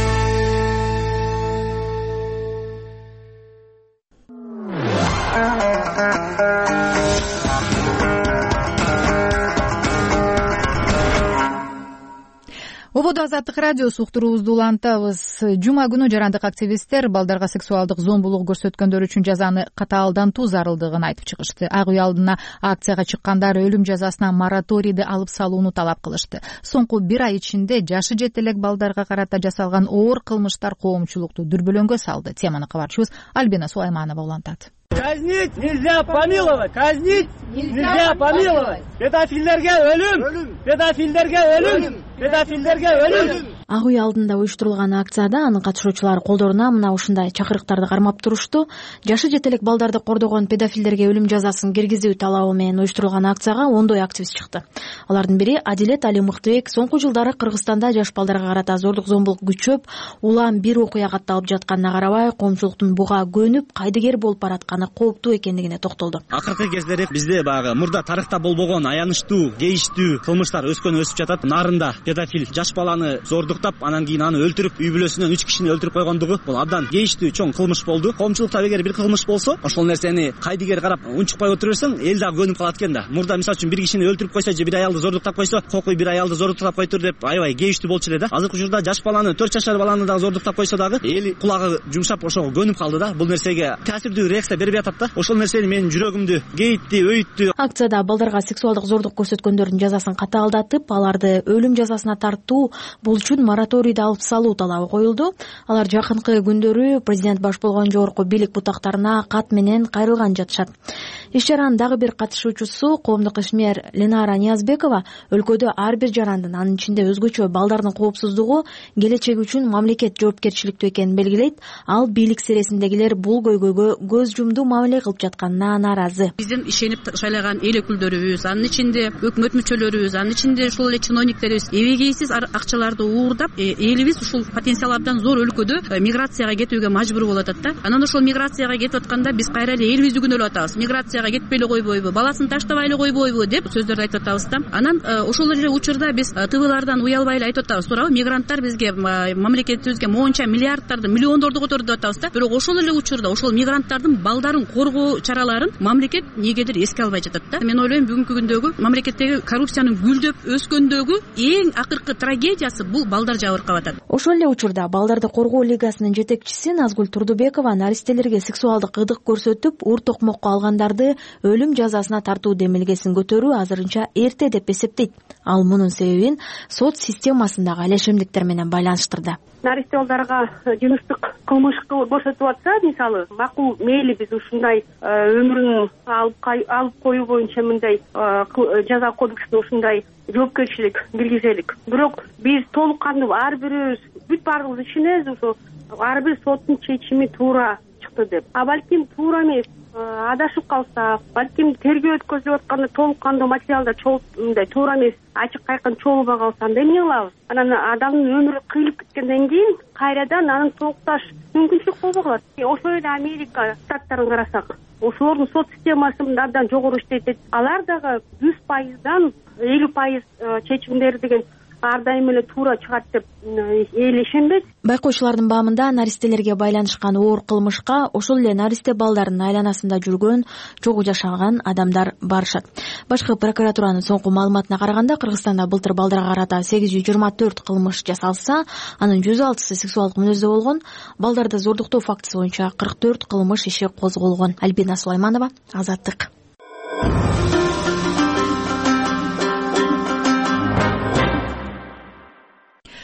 Speaker 1: Ободо Азаттык радиосу уктуруубузду улантабыз. Жума күнү жарандык активисттер балдарга сексуалдык зомбулук көрсөткөндөр үчүн жазаны катаалдантуу зарылдыгын айтып чыгышты. Ак үй алдына акцияга чыккандар өлүм жазасына мораторийди алып салууну талап кылышты. Соңку бир ай ичинде жашы жете элек балдарга карата жасалган оор кылмыштар коомчулукту дүрбөлөңгө салды. Теманы кабарчыбыз Альбина Сулайманова улантат.
Speaker 22: Казнить нельзя помиловать, казнить нельзя помиловать. Педофилдерге өлүм, педофилдерге өлүм, педофилдерге өлүм.
Speaker 23: Ак үй алдында уюштурулган акцияда анын катышуучулары колдоруна мына ушундай чакырыктарды кармап турушту. Жашы жете элек балдарды кордогон педофилдерге өлүм жазасын киргизүү талабы менен уюштурулган акцияга ондой активист чыкты. Алардын бири Адилет Али Мыктыбек. Соңку жылдары Кыргызстанда жаш балдарга карата зордук зомбулук күчөп, улам бир окуя катталып жатканына карабай, коомчулуктун буга көнүп, кайдыгер болуп баратканы кооптуу экендигине токтолду.
Speaker 24: Акыркы кездери бизде баягы мурда тарыхта болбогон аянычтуу, кейиштүү кылмыштар өскөн өсүп жатат. Нарында педофил жаш баланы зордуктап, анан кийин аны өлтүрүп, үй бүлөсүнөн үч кишини өлтүрүп койгондугу бул абдан кейиштүү чоң кылмыш болду. Коомчулукта эгер бир кылмыш болсо, ошол нерсени кайдыгер карап унчукпай отура берсең, эл дагы көнүп калат экен да. Мурда мисалы үчүн бир кишини өлтүрүп койсо же бир аялды зордуктап койсо, кокуй бир аялды зордуктап койтур деп аябай кейиштүү болчу эле да. Азыркы учурда жаш баланы, төрт жашар баланы дагы зордуктап койсо дагы эл кулагы жумшап ошого көнүп калды да. Бул нерсеге таасирдүү реакция бербей атат да. Ошол нерсени менин жүрөгүмдү кейитти, өйүттү.
Speaker 23: Акцияда балдарга сексуалдык зордук көрсөткөндөрдүн жазасын катаалдатып, аларды өлүм жазасына тартуу, бул үчүн мораторийди алып салуу талабы коюлду. Алар жакынкы күндөрү президент баш болгон жогорку бийлик бутактарына кат менен кайрылган жатышат. Иш чаранын дагы бир катышуучусу коомдук ишмер Ленара Ниязбекова өлкөдө ар бир жарандын, анын ичинде өзгөчө балдардын коопсуздугу, келечеги үчүн мамлекет жоопкерчиликтүү экенин белгилейт. Ал бийлик сересиндегилер бул көйгөйгө көз жумду мамиле кылып жатканына нааразы.
Speaker 25: Биздин ишенип шайлаган эл өкүлдөрүбүз, анын ичинде өкмөт мүчөлөрүбүз, анын ичинде ушул эле чиновниктерибиз эбегейсиз акчаларды уурдап, элибиз ушул потенциалдардан зор өлкөдө миграцияга кетүүгө мажбур болуп атат да. Анан ошол миграцияга кетип атканда биз кайра эле элибизди күнөөлөп атабыз. Миграцияга кетпей эле койбойбу, баласын таштабай эле койбойбу деп сөздөрдү айтып атабыз да. Анан ошол эле учурда биз тывылардан уялбай эле айтып атабыз. Туурабы? Мигранттар бизге мамлекетибизге моунча миллиарддарды, миллиондорду которду деп атабыз да. Бирок ошол эле учурда ошол мигранттардын балдарын коргоо чараларын мамлекет негедир эске албай жатат да. Мен ойлойм, бүгүнкү күндөгү мамлекеттеги коррупциянын гүлдөп өскөндөгү эң акыркы трагедиясы бул балдар жабыркап атат.
Speaker 23: Ошол эле учурда балдарды коргоо лигасынын жетекчиси Назгүл Турдубекова наристелерге сексуалдык ыдык көрсөтүп, ур токмокко алгандарды өлүм жазасына тартуу демилгесин көтөрүү азырынча эрте деп эсептейт. Ал мунун себебин сот системасындагы алешемдиктер менен байланыштырды.
Speaker 26: Наристе балдарга жыныстык кылмыш көрсөтүп атса, мисалы, макул мейли биз ушундай өмүрүн алып алып коюу боюнча мындай жаза кодексинде ушундай жоопкерчилик белгизелик. Бирок биз толук кандуу ар бирибиз бүт баарыбыз ишенебиз, ошо ар бир соттун чечими туура чыкты деп. А балким туура эмес, адашып калса, балким тергөө өткөзүлүп атканда толук кандуу материалдар чогулуп мындай туура эмес, ачык айкын чогулбай калса, анда эмне кылабыз? Анан адамдын өмүрү кыйылып кеткенден кийин кайрадан анын толукташ мүмкүнчүлүк болбой калат. Ошол эле Америка штаттарын карасак, ошолордун сот системасы абдан жогору иштейт. Алар дагы жүз пайыздан элүү пайыз чечимдери деген ар дайым эле туура чыгат деп эл ишенбейт.
Speaker 23: Байкоочулардын баамында наристелерге байланышкан оор кылмышка ошол эле наристе балдардын айланасында жүргөн, чогуу жашаган адамдар барышат. Башкы прокуратуранын соңку маалыматына караганда, Кыргызстанда былтыр балдарга карата сегиз жүз жыйырма төрт кылмыш жасалса, анын жүз алтысы сексуалдык мүнөздө болгон. Балдарды зордуктоо фактысы боюнча кырк төрт кылмыш иши козголгон. Альбина Сулайманова, Азаттык.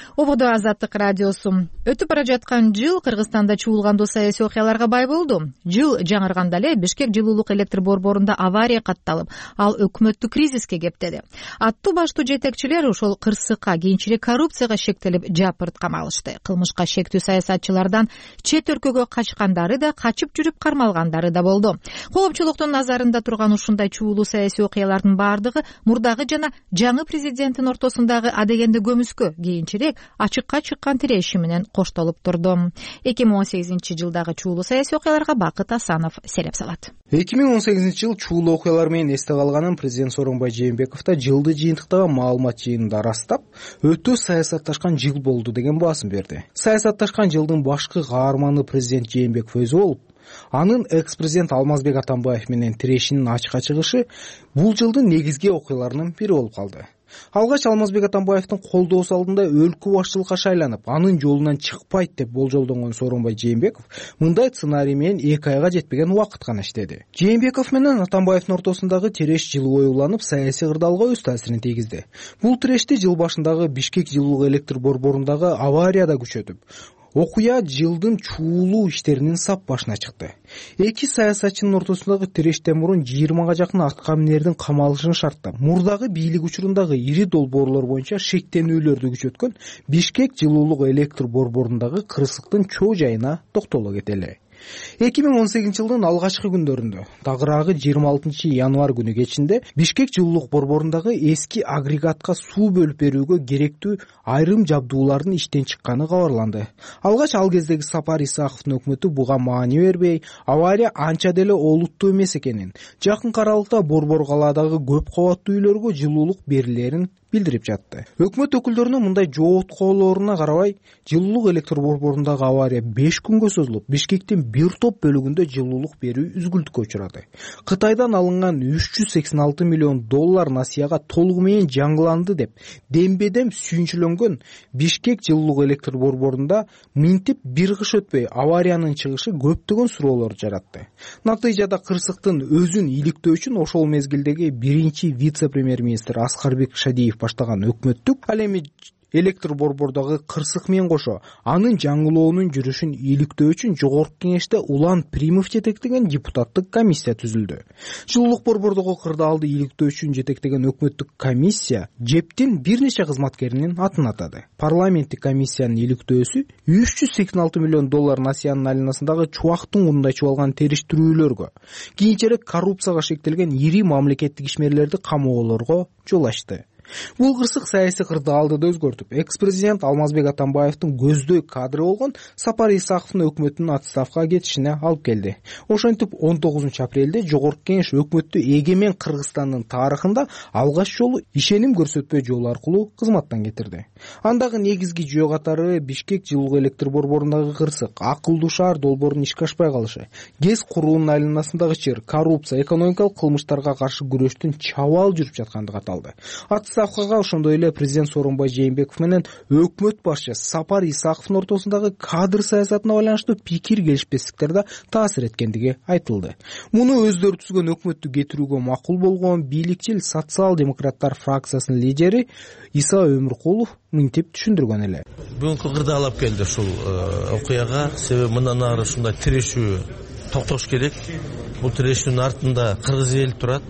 Speaker 1: ободо Азаттык радиосу. Өтүп бара жаткан жыл Кыргызстанда чуулгандуу саясий окуяларга бай болду. Жыл жаңырганда эле Бишкек жылуулук электр борборунда авария катталып, ал өкмөттү кризиске кептеди. Аттуу баштуу жетекчилер ошол кырсыкка, кийинчерээк коррупцияга шектелип жапырт камалышты. Кылмышка шектүү саясатчылардан чет өлкөгө качкандары да, качып жүрүп кармалгандары да болду. Коомчулуктун назарында турган ушундай чуулуу саясий окуялардын баардыгы мурдагы жана жаңы президенттин ортосундагы адегенди көмүскө, кийинчерээк ачыкка чыккан тиреши менен коштолуп турду. эки миң он сегизинчи жылдагы чуулуу саясий окуяларга Бакыт Асанов сереп салат.
Speaker 2: эки миң он сегизинчи жыл чуулуу окуялар менен эсте калганын президент Сооронбай Жээнбеков да жылды жыйынтыктаган маалымат жыйынында ырастап, өтө саясатташкан жыл болду деген баасын берди. Саясатташкан жылдын башкы каарманы президент Жээнбеков өзү болуп, анын экс-президент Алмазбек Атамбаев менен тирешинин ачыкка чыгышы бул жылдын негизги окуяларынын бири болуп калды. Алгач Алмазбек Атамбаевдин колдоосу алдында өлкө башчылыкка шайланып, анын жолунан чыкпайт деп болжолдонгон Сооронбай Жээнбеков мындай сценарий менен эки айга жетпеген убакыт гана иштеди. Жээнбеков менен Атамбаевдин ортосундагы тиреш жыл бою уланып, саясий кырдаалга өз таасирин тийгизди. Бул тирешти жыл башындагы Бишкек жылуулук электр борборундагы аварияда күчөтүп, окуя жылдын чуулуу иштеринин сап башына чыкты. Эки саясатчынын ортосундагы тирештен мурун жыйырмага жакын атка минердин камалышын шарттап, мурдагы бийлик учурундагы ири долбоорлор боюнча шектенүүлөрдү күчөткөн Бишкек жылуулук электр борборундагы кырсыктын чоо жайына токтоло кетели. эки миң он сегизинчи жылдын алгачкы күндөрүндө, тагыраагы жыйырма алтынчы январь күнү кечинде Бишкек жылуулук борборундагы эски агрегатка суу бөлүп берүүгө керектүү айрым жабдуулардын иштен чыкканы кабарланды. Алгач ал кездеги Сапар Исаковдун өкмөтү буга маани бербей, авария анча деле олуттуу эмес экенин, жакынкы аралыкта борбор калаадагы көп кабаттуу үйлөргө жылуулук берилерин билдирип жатты. Өкмөт өкүлдөрүнүн мындай жооткоолоруна карабай, жылуулук электр борборундагы авария беш күнгө созулуп, Бишкектин бир топ бөлүгүндө жылуулук берүү үзгүлтүккө учурады. Кытайдан алынган үч жүз сексен алты миллион доллар насыяга толугу менен жаңыланды деп дембедем сүйүнчүлөнгөн Бишкек жылуулук электр борборунда минтип бир кыш өтпөй авариянын чыгышы көптөгөн суроолорду жаратты. Натыйжада кырсыктын өзүн иликтөө үчүн ошол мезгилдеги биринчи вице-премьер-министр Аскарбек Шадиев баштаган өкмөттүк ал эми электр борбордогу кырсык менен кошо анын жаңылоонун жүрүшүн иликтөө үчүн жогорку кеңеште Улан Примов жетектеген депутаттык комиссия түзүлдү. Жылуулук борбордогу кырдаалды иликтөө үчүн жетектеген өкмөттүк комиссия жептин бир нече кызматкеринин атын атады. Парламенттик комиссиянын иликтөөсү үч жүз сексен алты миллион доллар насыянын айланасындагы чубактын кунундай чубалган териштирүүлөргө, кийинчерээк коррупцияга шектелген ири мамлекеттик ишмерлерди камоолорго жол ачты. Бул кырсык саясий кырдаалды да өзгөртүп, экс-президент Алмазбек Атамбаевдин көздөй кадры болгон Сапар Исаковдун өкмөтүнүн отставкага кетишине алып келди. Ошентип он тогузунчу апрелде жогорку кеңеш өкмөттү эгемен Кыргызстандын тарыхында алгач жолу ишеним көрсөтпөө жолу аркылуу кызматтан кетирди. Андагы негизги жөө катары Бишкек жылуулук электр борборундагы кырсык, акылдуу шаар долбоорунун ишке ашпай калышы, ГЭС куруунун айланасындагы чыр, коррупция, экономикалык кылмыштарга каршы күрөштүн чабаал жүрүп жаткандыгы аталды. Отставкага ошондой эле президент Сооронбай Жээнбеков менен өкмөт башчысы Сапар Исаковдун ортосундагы кадр саясатына байланыштуу пикир келишпестиктер да таасир эткендиги айтылды. Муну өздөрү түзгөн өкмөттү кетирүүгө макул болгон бийликчил социал-демократтар фракциясынын лидери Иса Өмүркулов мынтип түшүндүргөн эле.
Speaker 5: Бүгүнкү кырдаал алып келди ушул окуяга, себеби мындан ары ушундай тирешүү токтош керек. Бул тирешүүнүн артында кыргыз эли турат.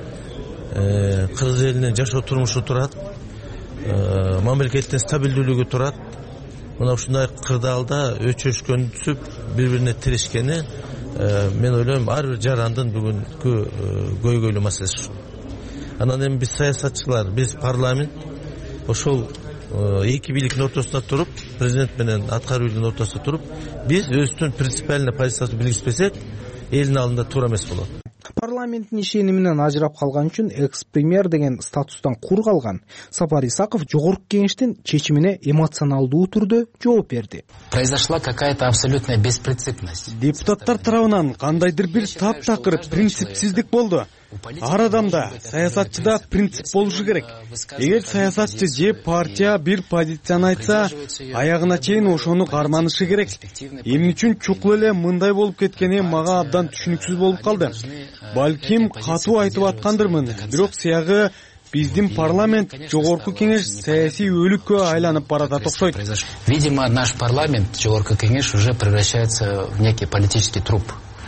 Speaker 5: Кыргыз элинин жашоо турмушу турат, мамлекеттин стабилдүүлүгү турат. Мына ушундай кырдаалда өчөшкөн түсүп, бири-бирине тирешкени мен ойлойм ар бир жарандын бүгүнкү көйгөйлүү маселеси. Анан эми биз саясатчылар, биз парламент ошол эки бийликтин ортосунда туруп, президент менен аткаруу бийлигинин ортосунда туруп, биз өзүбүздүн принципиальный позицияны билгизбесек, элдин алдында туура эмес болот.
Speaker 2: Парламенттин ишениминен ажырап калган үчүн экс-премьер деген статустан кур калган Сапар Исаков жогорку кеңештин чечимине эмоционалдуу түрдө жооп берди.
Speaker 7: Произошла какая-то абсолютная беспринципность.
Speaker 8: Депутаттар тарабынан кандайдыр бир таптакыр принципсиздик болду. Ар адамда, саясатчыда принцип болушу керек. Эгер саясатчы же партия бир позицияны айтса, аягына чейин ошону карманышы керек. Эмне үчүн чукул эле мындай болуп кеткени мага абдан түшүнүксүз болуп калды. Балким катуу айтып аткандырмын, бирок сыягы биздин парламент жогорку кеңеш саясий өлүккө айланып баратат окшойт.
Speaker 7: Видимо, наш парламент, жогорку кеңеш, уже превращается в некий политический труп.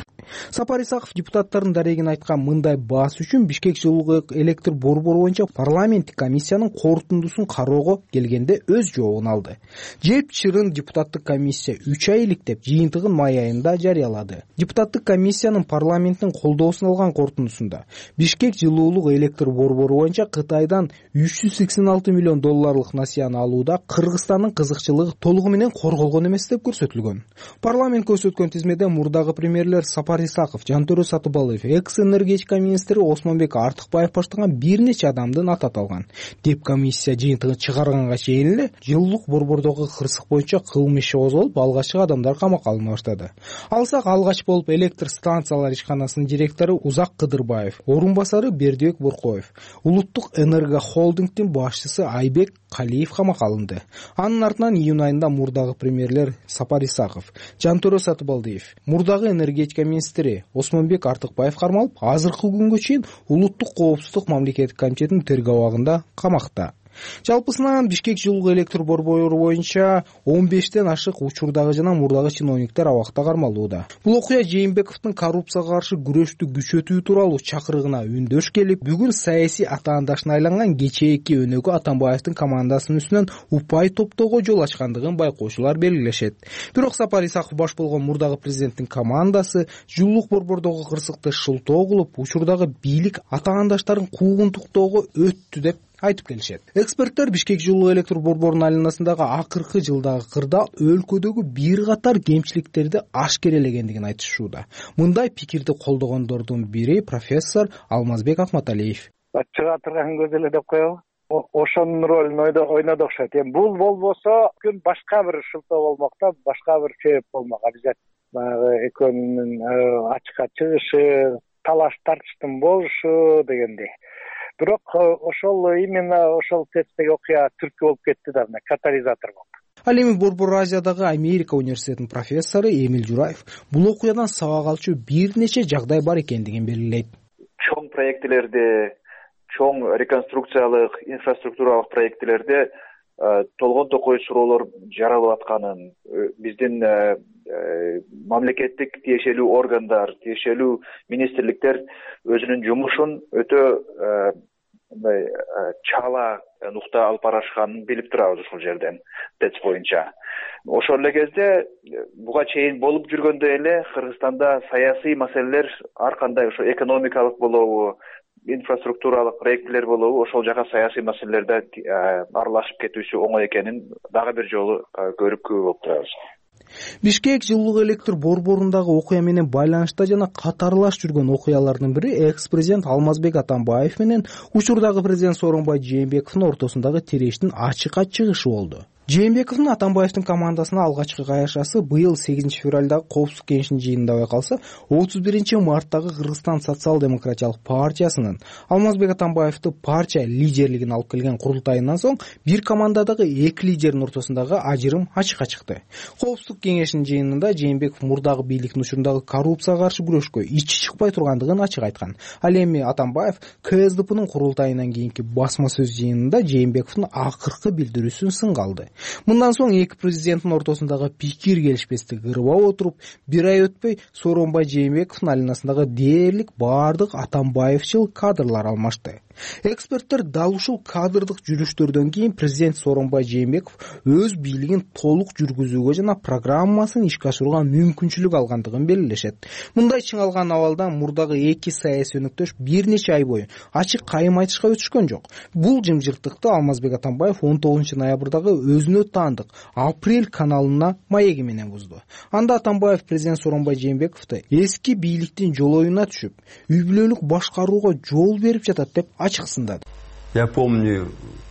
Speaker 2: Сапар Исаков депутаттардын дарегин айткан мындай баас үчүн Бишкек жылуулук электр борбору боюнча парламенттик комиссиянын корутундусун кароого келгенде өз жообун алды. Жеп чырын депутаттык комиссия үч ай иликтеп жыйынтыгын май айында жарыялады. Депутаттык комиссиянын парламенттин колдоосун алган корутундусунда Бишкек жылуулук электр борбору боюнча Кытайдан үч жүз сексен алты миллион долларлык насыяны алууда Кыргызстандын кызыкчылыгы толугу менен корголгон эмес деп көрсөтүлгөн. Парламент көрсөткөн тизмеде мурдагы премьерлер Сапар Исаков, Жантөрө Сатыбалыев, экс-энергетика министри Осмонбек Артыкбаев баштаган бир нече адамдын аты аталган. Деп комиссия жыйынтыгын чыгарганга чейин эле жылуулук борбордогу кырсык боюнча кылмыш иши козголуп, алгачкы адамдар камакка алына баштады. Алсак алгач болуп электр станциялар ишканасынын директору Узак Кыдырбаев, орун басары Бердибек Боркоев, Улуттук энерго холдингдин башчысы Айбек Калиев камакка алынды. Анын артынан июнь айында мурдагы премьерлер Сапар Исаков, Жантөрө Сатыбалдиев, мурдагы энергетика министри Осмонбек Артыкбаев кармалып, азыркы күнгө чейин Улуттук коопсуздук мамлекеттик комитетинин тергөө абагында камакта. Жалпысынан Бишкек жылуулук электр борбору боюнча он бештен ашык учурдагы жана мурдагы чиновниктер абакта кармалууда. Бул окуя Жээнбековдун коррупцияга каршы күрөштү күчөтүү тууралуу чакырыгына үндөш келип, бүгүн саясий атаандашына айланган кечээки өнөгө Атамбаевдин командасынын үстүнөн упай топтоого жол ачкандыгын байкоочулар белгилешет. Бирок Сапар Исаков баш болгон мурдагы президенттин командасы жылуулук борбордогу кырсыкты шылтоо кылып, учурдагы бийлик атаандаштарын куугунтуктоого өттү деп айтып келишет. Эксперттер Бишкек жылуулук электр борборунун айланасындагы акыркы жылдагы кырда өлкөдөгү бир катар кемчиликтерди ашкерелегендигин айтышууда. Мындай пикирди колдогондордун бири профессор Алмазбек Акматалиев.
Speaker 6: Чыга турган көз эле деп коелу. Ошонун ролун ойноду окшойт. Эми бул болбосо күн башка бир шылтоо болмок да, башка бир себеп болмок. Обязательно баягы экөөнүн ачыкка чыгышы, талаш тартыштын болушу дегендей. Бирок ошол именно ошол тесттеги окуя түрткү болуп кетти да, катализатор болду.
Speaker 2: Ал эми Борбор Азиядагы Америка университетинин профессору Эмил Жураев бул окуядан сабак алчу бир нече жагдай бар экендигин белгилейт.
Speaker 20: Чоң проекттелерде, чоң реконструкциялык, инфраструктуралык проекттелерде толгон токой суроолор жаралып атканын, биздин мамлекеттик тиешелүү органдар, тиешелүү министрликтер өзүнүн жумушун өтө мындай чала нукта алып барышканын билип турабыз ушул жерден ТЭЦ боюнча. Ошол эле кезде буга чейин болуп жүргөндөй эле Кыргызстанда саясий маселелер ар кандай ошо экономикалык болобу, инфраструктуралык проекттер болобу, ошол жака саясий маселелерде аралашып кетүүсү оңой экенин дагы бир жолу көрүп күбө болуп турабыз.
Speaker 2: Бишкек жылуулук электр борборундагы окуя менен байланышта жана катарлаш жүргөн окуялардын бири экс-президент Алмазбек Атамбаев менен учурдагы президент Сооронбай Жээнбековдун ортосундагы тирештин ачыкка чыгышы болду. Жээнбековдун Атамбаевдин командасына алгачкы кайышасы быйыл сегизинчи февралдагы Коопсуздук кеңешинин жыйынында байкалса, отуз биринчи марттагы Кыргызстан социал-демократиялык партиясынын Алмазбек Атамбаевди партия лидерлигин алып келген курултайынан соң бир командадагы эки лидердин ортосундагы ажырым ачыкка чыкты. Коопсуздук кеңешинин жыйынында Жээнбеков мурдагы бийликтин учурунда коррупцияга каршы күрөшкө ичи чыкпай тургандыгын ачык айткан. Ал эми Атамбаев КСДПнын курултайынан кийинки басма сөз жыйынында Жээнбековдун акыркы билдирүүсүн сынга алды. Мындан соң эки президенттин ортосундагы пикир келишпестик ырбап отуруп, бир ай өтпөй Сооронбай Жээнбековдун айланасындагы дээрлик бардык Атамбаевчыл кадрлар алмашты. Эксперттер дал ушул кадрдык жүрүштөрдөн кийин президент Сооронбай Жээнбеков өз бийлигин толук жүргүзүүгө жана программасын ишке ашырууга мүмкүнчүлүк алгандыгын белгилешет. Мындай чыңалган абалдан мурдагы эки саясий өнөктөш бир нече ай бою ачык кайым айтышка өтүшкөн жок. Бул жымжырттыкты Алмазбек Атамбаев он тогузунчу ноябрдагы өзүнө таандык Апрель каналына маеги менен бузду. Анда Атамбаев президент Сооронбай Жээнбековду эски бийликтин жолоюна түшүп, үй бүлөлүк башкарууга жол берип жатат деп ачыксындады.
Speaker 10: Я помню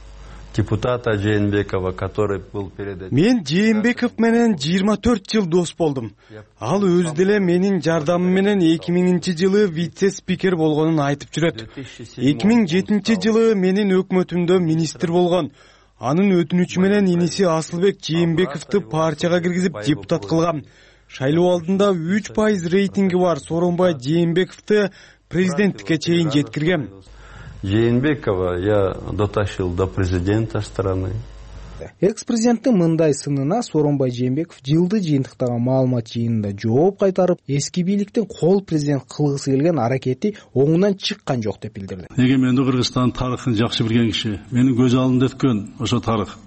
Speaker 10: депутата Жээнбекова, который был перед...
Speaker 8: Мен Жээнбеков менен жыйырма төрт жыл дос болдум. Ал өз деле менин жардамым менен эки миңинчи жылы вице-спикер болгонун айтып жүрөт. эки миң жетинчи жылы менин өкмөтүмдө министр болгон. Анын өтүнүчү менен иниси Асылбек Жээнбековду партияга киргизип депутат кылган. Шайлоо алдында үч пайыз рейтинги бар Сооронбай Жээнбековду президенттикке чейин жеткирген.
Speaker 10: Жээнбекова я дотащил до президента страны.
Speaker 2: Экс президенттин мындай сынына Сооронбай Жээнбеков жылды жыйынтыктагы маалымат жыйынында жооп кайтарып, эски бийликтин кол президент кылгысы келген аракети оңунан чыккан жок деп билдирди.
Speaker 9: Эгемендүү Кыргызстан тарыхын жакшы билген киши, менин көз алдымда өткөн ошо тарых.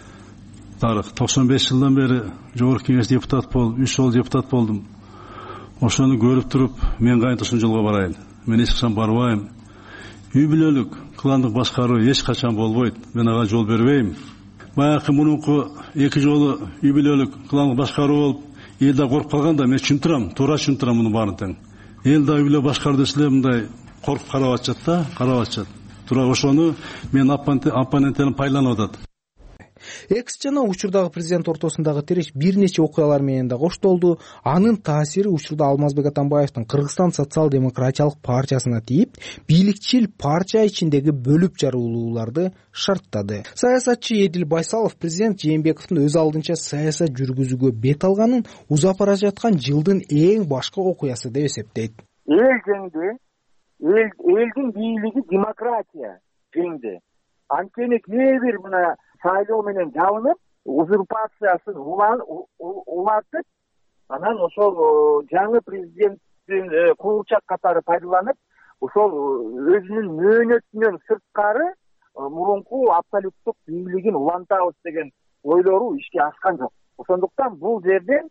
Speaker 9: Тарых токсон беш жылдан бери Жогорку Кеңеш депутат болуп, үч жолу депутат болдум. Ошону көрүп туруп, мен кантип ушул жолго барайын? Мен эч качан барбайм. Үй бүлөлүк, кландык башкаруу эч качан болбойт. Мен ага жол бербейм. Баягы мурунку эки жолу үй бүлөлүк, кландык башкаруу болуп, эл да коркуп калганда мен түшүндүрөм, туура түшүндүрөм муну баарын тең. Эл да үй бүлө башкаруу десе мындай коркуп карап атышат да, карап атышат. Туура ошону мен оппоненттерим пайдаланып атат.
Speaker 2: Экс жана учурдагы президент ортосундагы тиреш бир нече окуялар менен да коштолду. Анын таасири учурда Алмазбек Атамбаевдин Кыргызстан социал-демократиялык партиясына тийип, бийликчил партия ичиндеги бөлүп жаруулууларды шарттады. Саясатчы Эдил Байсалов президент Жээнбековдун өз алдынча саясат жүргүзүүгө бет алганын узап бара жаткан жылдын эң башкы окуясы деп эсептейт.
Speaker 6: Эл жеңди, элдин бийлиги демократия жеңди. Анткени кээ бир мына шайлоо менен жабынып, узурпациясын улантып, анан ошол жаңы президенттин куурчак катары пайдаланып, ошол өзүнүн мөөнөтүнөн сырткары мурунку абсолюттук бийлигин улантабыз деген ойлору ишке ашкан жок. Ошондуктан бул жерден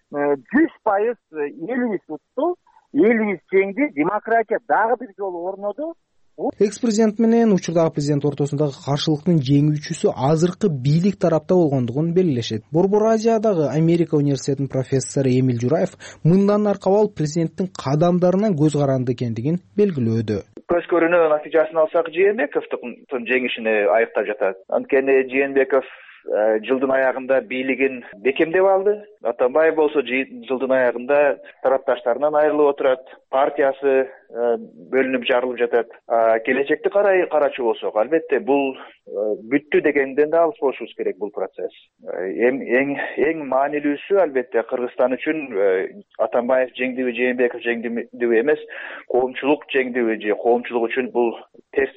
Speaker 6: жүз пайыз элибиз утту, элибиз жеңди, демократия дагы бир жолу орноду.
Speaker 2: Экс президент менен учурдагы президент ортосундагы каршылыктын жеңүүчүсү азыркы бийлик тарапта болгондугун белгилешет. Борбор Азиядагы Америка университетинин профессору Эмиль Жураев мындан аркабал президенттин кадамдарынан көз каранды экендигин белгилөөдө.
Speaker 11: Көз көрүүнүн натыйжасын алсак, Жээнбековдун жеңишини айыктап жатат. Анткени Жээнбеков жылдын аягында бийлигин бекемдеп алды. Атамбаев болсо жылдын аягында тарапташтарынан айрылып отурат. Партиясы бөлүнүп жарылып жатат. Келечекти карай карачу болсок, албетте бул бүттү дегенден да алыс болушубуз керек бул процесс. Эң эң эң маанилүүсү албетте Кыргызстан үчүн Атамбаев жеңдиби, Жээнбеков жеңдиби эмес, коомчулук жеңдиби же коомчулук үчүн бул терс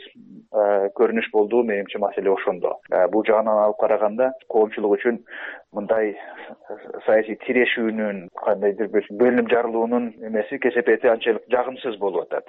Speaker 11: көрүнүш болду. Менимче маселе ошондо. Бул жагынан алып караганда коомчулук үчүн мындай саясий тирешүүнүн, кандайдыр бир бөлүнүп жарылуунун эмеси кесепети анчалык жагымсыз болуп атат.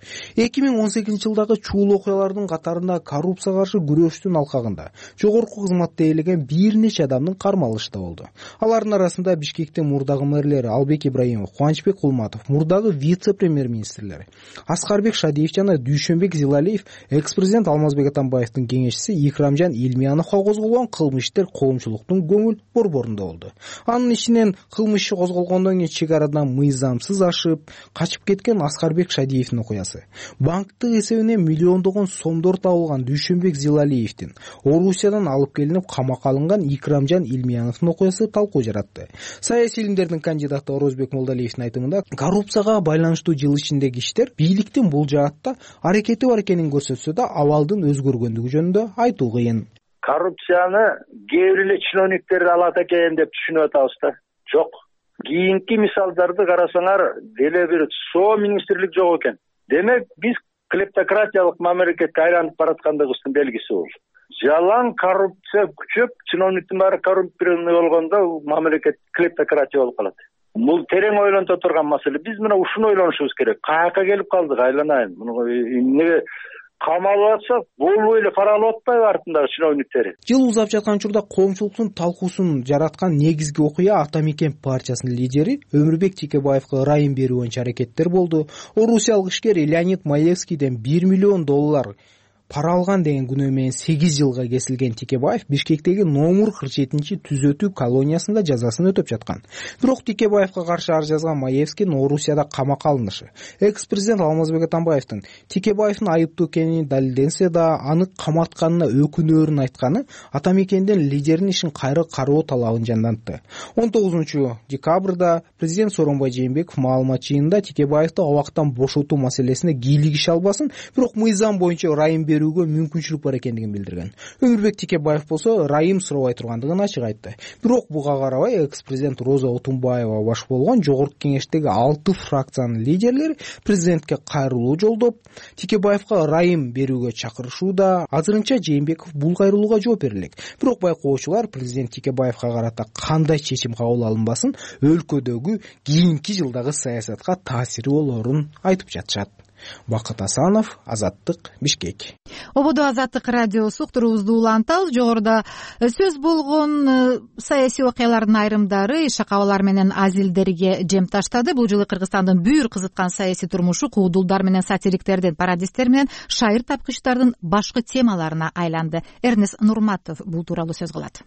Speaker 2: эки миң он сегизинчи жылдагы чуул окуялардын катарында коррупцияга каршы күрөштүн алкагында жогорку кызматта ээлеген бир нече адамдын кармалышы да болду. Алардын арасында Бишкектин мурдагы мэрлери Албек Ибраимов, Кубанычбек Кулматов, мурдагы вице-премьер-министрлери Аскарбек Шадиев жана Дүйшөнбек Зилалиев, экс-президент Алмазбек Атамбаевдин кеңешчиси Икрамжан Илмияновго козголгон кылмыш иштер коомчулуктун көңүл борборунда болду. Анын ичинен кылмыш иши козголгондон кийин чек арадан мыйзамсыз ашып, качып кеткен Аскарбек Шадиевдин окуясы, банктык эсебинен миллиондогон сомдор табылган Дүйшөнбек Зилалиевдин Орусиядан алып келинип камакка алынган Икрамжан Илмияновдун окуясы талкуу жаратты. Саясий илимдердин кандидаты Орозбек Молдалиевдин айтымында, коррупцияга байланыштуу жыл ичиндеги иштер бийликтин бул жаатта аракети бар экенин көрсөтсө да, абалдын өзгөргөндүгү жөнүндө айтуу кыйын.
Speaker 6: Коррупцияны кээ бир эле чиновниктер алат экен деп түшүнүп атабыз да. Жок. Кийинки мисалдарды карасаңар, деле бир соо министрлик жок экен. Демек, биз клептократиялык мамлекетке айланып бараткандыгыбыздын белгиси бул. Жалаң коррупция күчөп, чиновниктин баары коррумпированный болгондо мамлекет клептократия болуп калат. Бул терең ойлонто турган маселе. Биз мына ушуну ойлонушубуз керек. Каяка келип калдык, айланайын. Муну эмнеге камалып атса, болбой эле пара алып атпайбы артындагы чиновниктери?
Speaker 2: Жыл узап жаткан учурда коомчулуктун талкуусун жараткан негизги окуя Ата Мекен партиясынын лидери Өмүрбек Текебаевга ырайым берүү боюнча аракеттер болду. Орусиялык ишкер Леонид Маевскийден бир миллион доллар пара алган деген күнөө менен сегиз жылга кесилген Текебаев Бишкектеги номер кырк жетинчи түзөтүү колониясында жазасын өтөп жаткан. Бирок Текебаевга каршы ар жазган Маевскийдин Орусияда камакка алынышы, экс-президент Алмазбек Атамбаевдин Текебаевдин айыптуу экенин далилденсе да, аны каматканына өкүнөөрүн айтканы Ата Мекендин лидеринин ишин кайра кароо талабын жандантты. он тогузунчу декабрда президент Сооронбай Жээнбеков маалымат жыйынында Текебаевди абактан бошотуу маселесине кийлигише албасын, бирок мыйзам боюнча ырайым берүү берүүгө мүмкүнчүлүк бар экендигин билдирген. Өмүрбек Текебаев болсо ырайым суробой тургандыгын ачык айтты. Бирок буга карабай экс президент Роза Отунбаева баш болгон жогорку кеңештеги алты фракциянын лидерлери президентке кайрылуу жолдоп, Текебаевка ырайым берүүгө чакырышууда. Азырынча Жээнбеков бул кайрылууга жооп бере элек. Бирок байкоочулар президент Текебаевка карата кандай чечим кабыл алынбасын өлкөдөгү кийинки жылдагы саясатка таасири болоорун айтып жатышат. Бакыт Асанов, Азаттык, Бишкек.
Speaker 1: Ободо Азаттык радиосу уктуруубузду улантабыз. Жогоруда сөз болгон саясий окуялардын айрымдары шакабалар менен азилдерге жем таштады. Бул жылы Кыргызстандын бүйүр кызыткан саясий турмушу куудулдар менен сатириктердин, пародисттер менен шайыр тапкычтардын башкы темаларына айланды. Эрнест Нурматов бул тууралуу сөз кылат.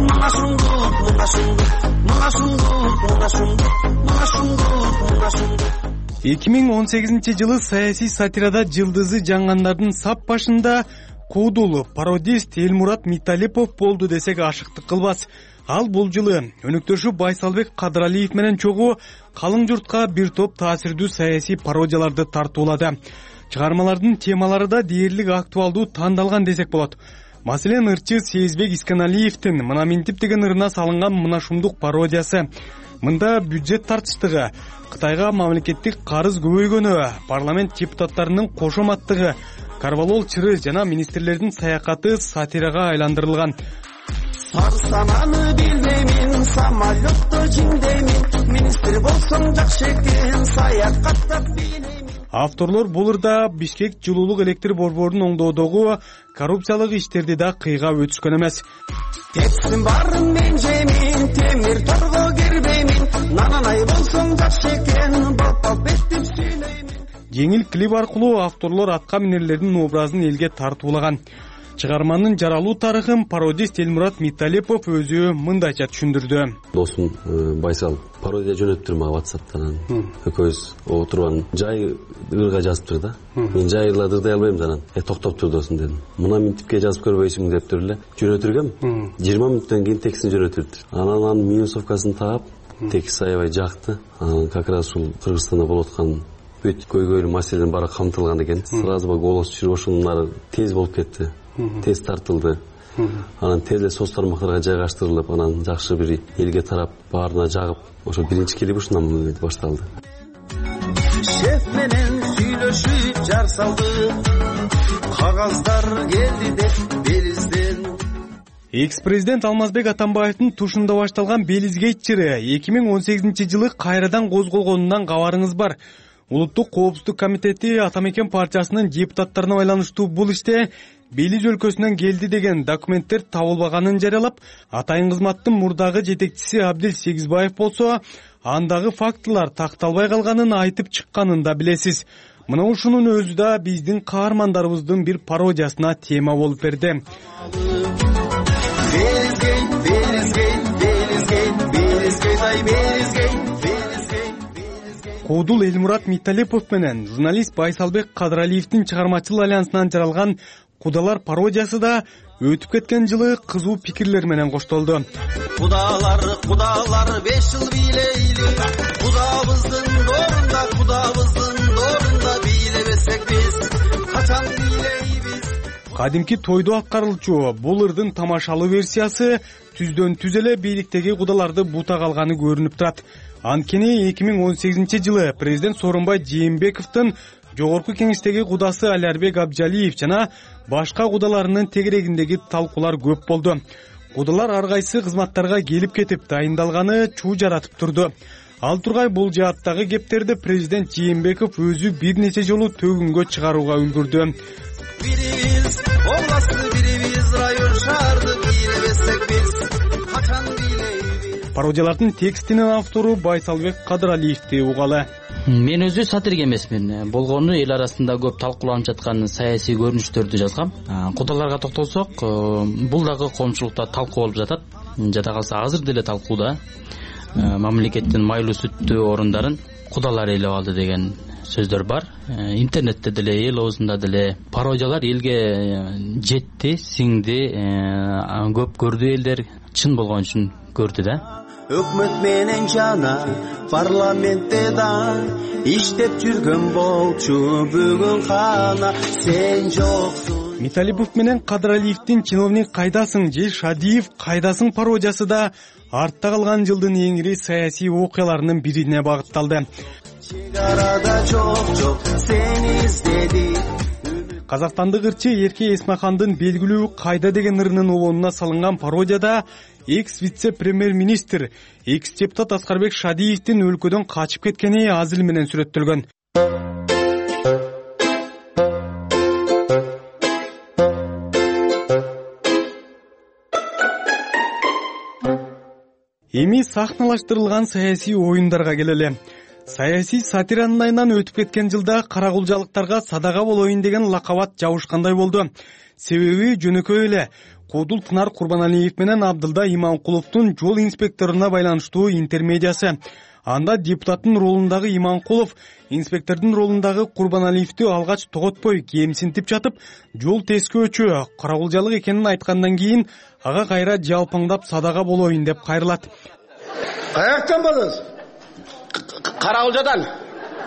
Speaker 8: эки миң он сегизинчи жылы саясий сатирада жылдызы жангандардын сап башында куудул пародист Элмурат Миталипов болду десек ашыктык кылбас. Ал бул жылы өнөктөшү Байсалбек Кадыралиев менен чогуу калың журтка бир топ таасирдүү саясий пародияларды тартуулады. Чыгармалардын темалары да дээрлик актуалдуу тандалган десек болот. Маселен, ырчы Сезбек Исканалиевдин «Мына минтип» деген ырына салынган «Мына шумдук» пародиясы. Мында бюджет тартыштыгы, Кытайга мамлекеттик карыз көбөйгөнү, парламент депутаттарынын кошоматтыгы, карвалол чыры жана министрлердин саякаты сатирага айландырылган. Сарсананы билбеймин, самолетту жиңдеймин, министр болсоң жакшы экен, саякаттап билеймин. Авторлор бул ырда Бишкек жылуулук электр борборунун оңдоодогу коррупциялык иштерди да кыйга өтүшкөн эмес. Тепсин барын мен жемин, темир торго кирбеймин, нананай болсоң жакшы экен, бапап эттип сүйлөймүн. Жеңил клип аркылуу авторлор атка минерлердин образын элге тартуулаган. Чыгарманын жаралуу тарыхын пародист Элмурат Миталипов өзү мындайча түшүндүрдү.
Speaker 10: Досум Байсал пародия жөнөттүр мага WhatsApp'тан. Экөөбүз отурган жай ырга жазыптыр да. Мен жай ырла ырдай албайм анан. Э токтоп тур досум дедим. Мына минтипке жазып көрбөйсүңбү дептир эле. Жөнөтүргөм. жыйырма мүнөттөн кийин текстин жөнөтүлдү. Анан анын минусовкасын таап, текст аябай жакты. Анан как раз ушул Кыргызстанда болуп аткан бүт көйгөйлүү маселенин баары камтылган экен. Сразу голос чыгып ошонун тез болуп кетти. Тез тартылды. Анан тез эле соц тармактарга жайгаштырылып, анан жакшы бир элге тарап, баарына жагып, ошо биринчи клип ушундан башталды. Шеф менен сүйлөшүп жар салды, кагаздар келди деп белизден.
Speaker 8: Экс-президент Алмазбек Атамбаевдин тушунда башталган Белизгейт чыры эки миң он сегизинчи жылы кайрадан козголгонунан кабарыңыз бар. Улуттук коопсуздук комитети Атамекен партиясынын депутаттарына байланыштуу бул иште Белиз өлкөсүнөн келди деген документтер табылбаганын жарыялап, атайын кызматтын мурдагы жетекчиси Абдил Сегизбаев болсо, андагы фактылар такталбай калганын айтып чыкканын да билесиз. Мына ушунун өзү да биздин каармандарыбыздын бир пародиясына тема болуп берди. Куудул Элмурат Миталипов менен журналист Байсалбек Кадыралиевдин чыгармачыл альянсынан жаралган Кудалар пародиясы да өтүп кеткен жылы кызуу пикирлер менен коштолду. Кудалар, кудалар беш жыл бийлейли, кудабыздын дорунда, кудабыздын дорунда бийлебесек биз, качан бийлейбиз. Кадимки тойдо аткарылчу бул ырдын тамашалуу версиясы түздөн түз эле бийликтеги кудаларды бутак алганы көрүнүп турат. Анткени эки миң он сегизинчи жылы президент Сооронбай Жээнбековдун жогорку кеңештеги кудасы Алярбек Абжалиев жана башка кудаларынын тегерегиндеги талкуулар көп болду. Кудалар ар кайсы кызматтарга келип кетип дайындалганы чуу жаратып турду. Ал тургай бул жааттагы кептерди президент Жээнбеков өзү бир нече жолу төгүнгө чыгарууга үлгүрдү. Бирибиз областты, бирибиз район шаарды бийлебесек биз, качан бийлейбиз. Пародиялардын текстинин автору Байсалбек Кадыралиевди угалы.
Speaker 12: Мен өзү сатирик эмесмин. Болгону эл арасында көп талкууланып жаткан саясий көрүнүштөрдү жазгам. Кудаларга токтолсок, бул дагы коомчулукта талкуу болуп жатат. Жада калса азыр деле талкууда. Мамлекеттин майлуу сүттүү орундарын кудалар ээлеп алды деген сөздөр бар. Интернетте деле, эл оозунда деле пародиялар элге жетти, сиңди, көп көрдү элдер чын болгон үчүн көрдү да. Өкмөт менен жана парламентте да иштеп жүргөн болчу бүгүн кана сен жоксуң.
Speaker 8: Миталипов менен Кадыралиевдин чиновник кайдасың же Шадиев кайдасың пародиясы да артта калган жылдын эң ири саясий окуяларынын бирине багытталды. Казакстандык ырчы Эрке Эсмахандын белгилүү кайда деген ырынын улонуна салынган пародияда экс вице-премьер-министр, экс депутат Аскарбек Шадиевдин өлкөдөн качып кеткени азыл менен сүрөттөлгөн. Эми сахналаштырылган саясий оюндарга келели. Саясий сатиранын айынан өтүп кеткен жылда каракулжалыктарга садага болоюн деген лакабат жабышкандай болду. Себеби жөнөкөй эле Куудул Тынар Курбаналиев менен Абдылда Иманкуловдун жол инспекторуна байланыштуу интермедиясы. Анда депутаттын ролундагы Иманкулов инспектордун ролундагы Курбаналиевди алгач тоготпой кемсинтип жатып, жол тескөөчү, каракулжалык экенин айткандан кийин ага кайра жалпаңдап садага болоюн деп кайрылат.
Speaker 13: Каяктан болосуз? Каракулжадан.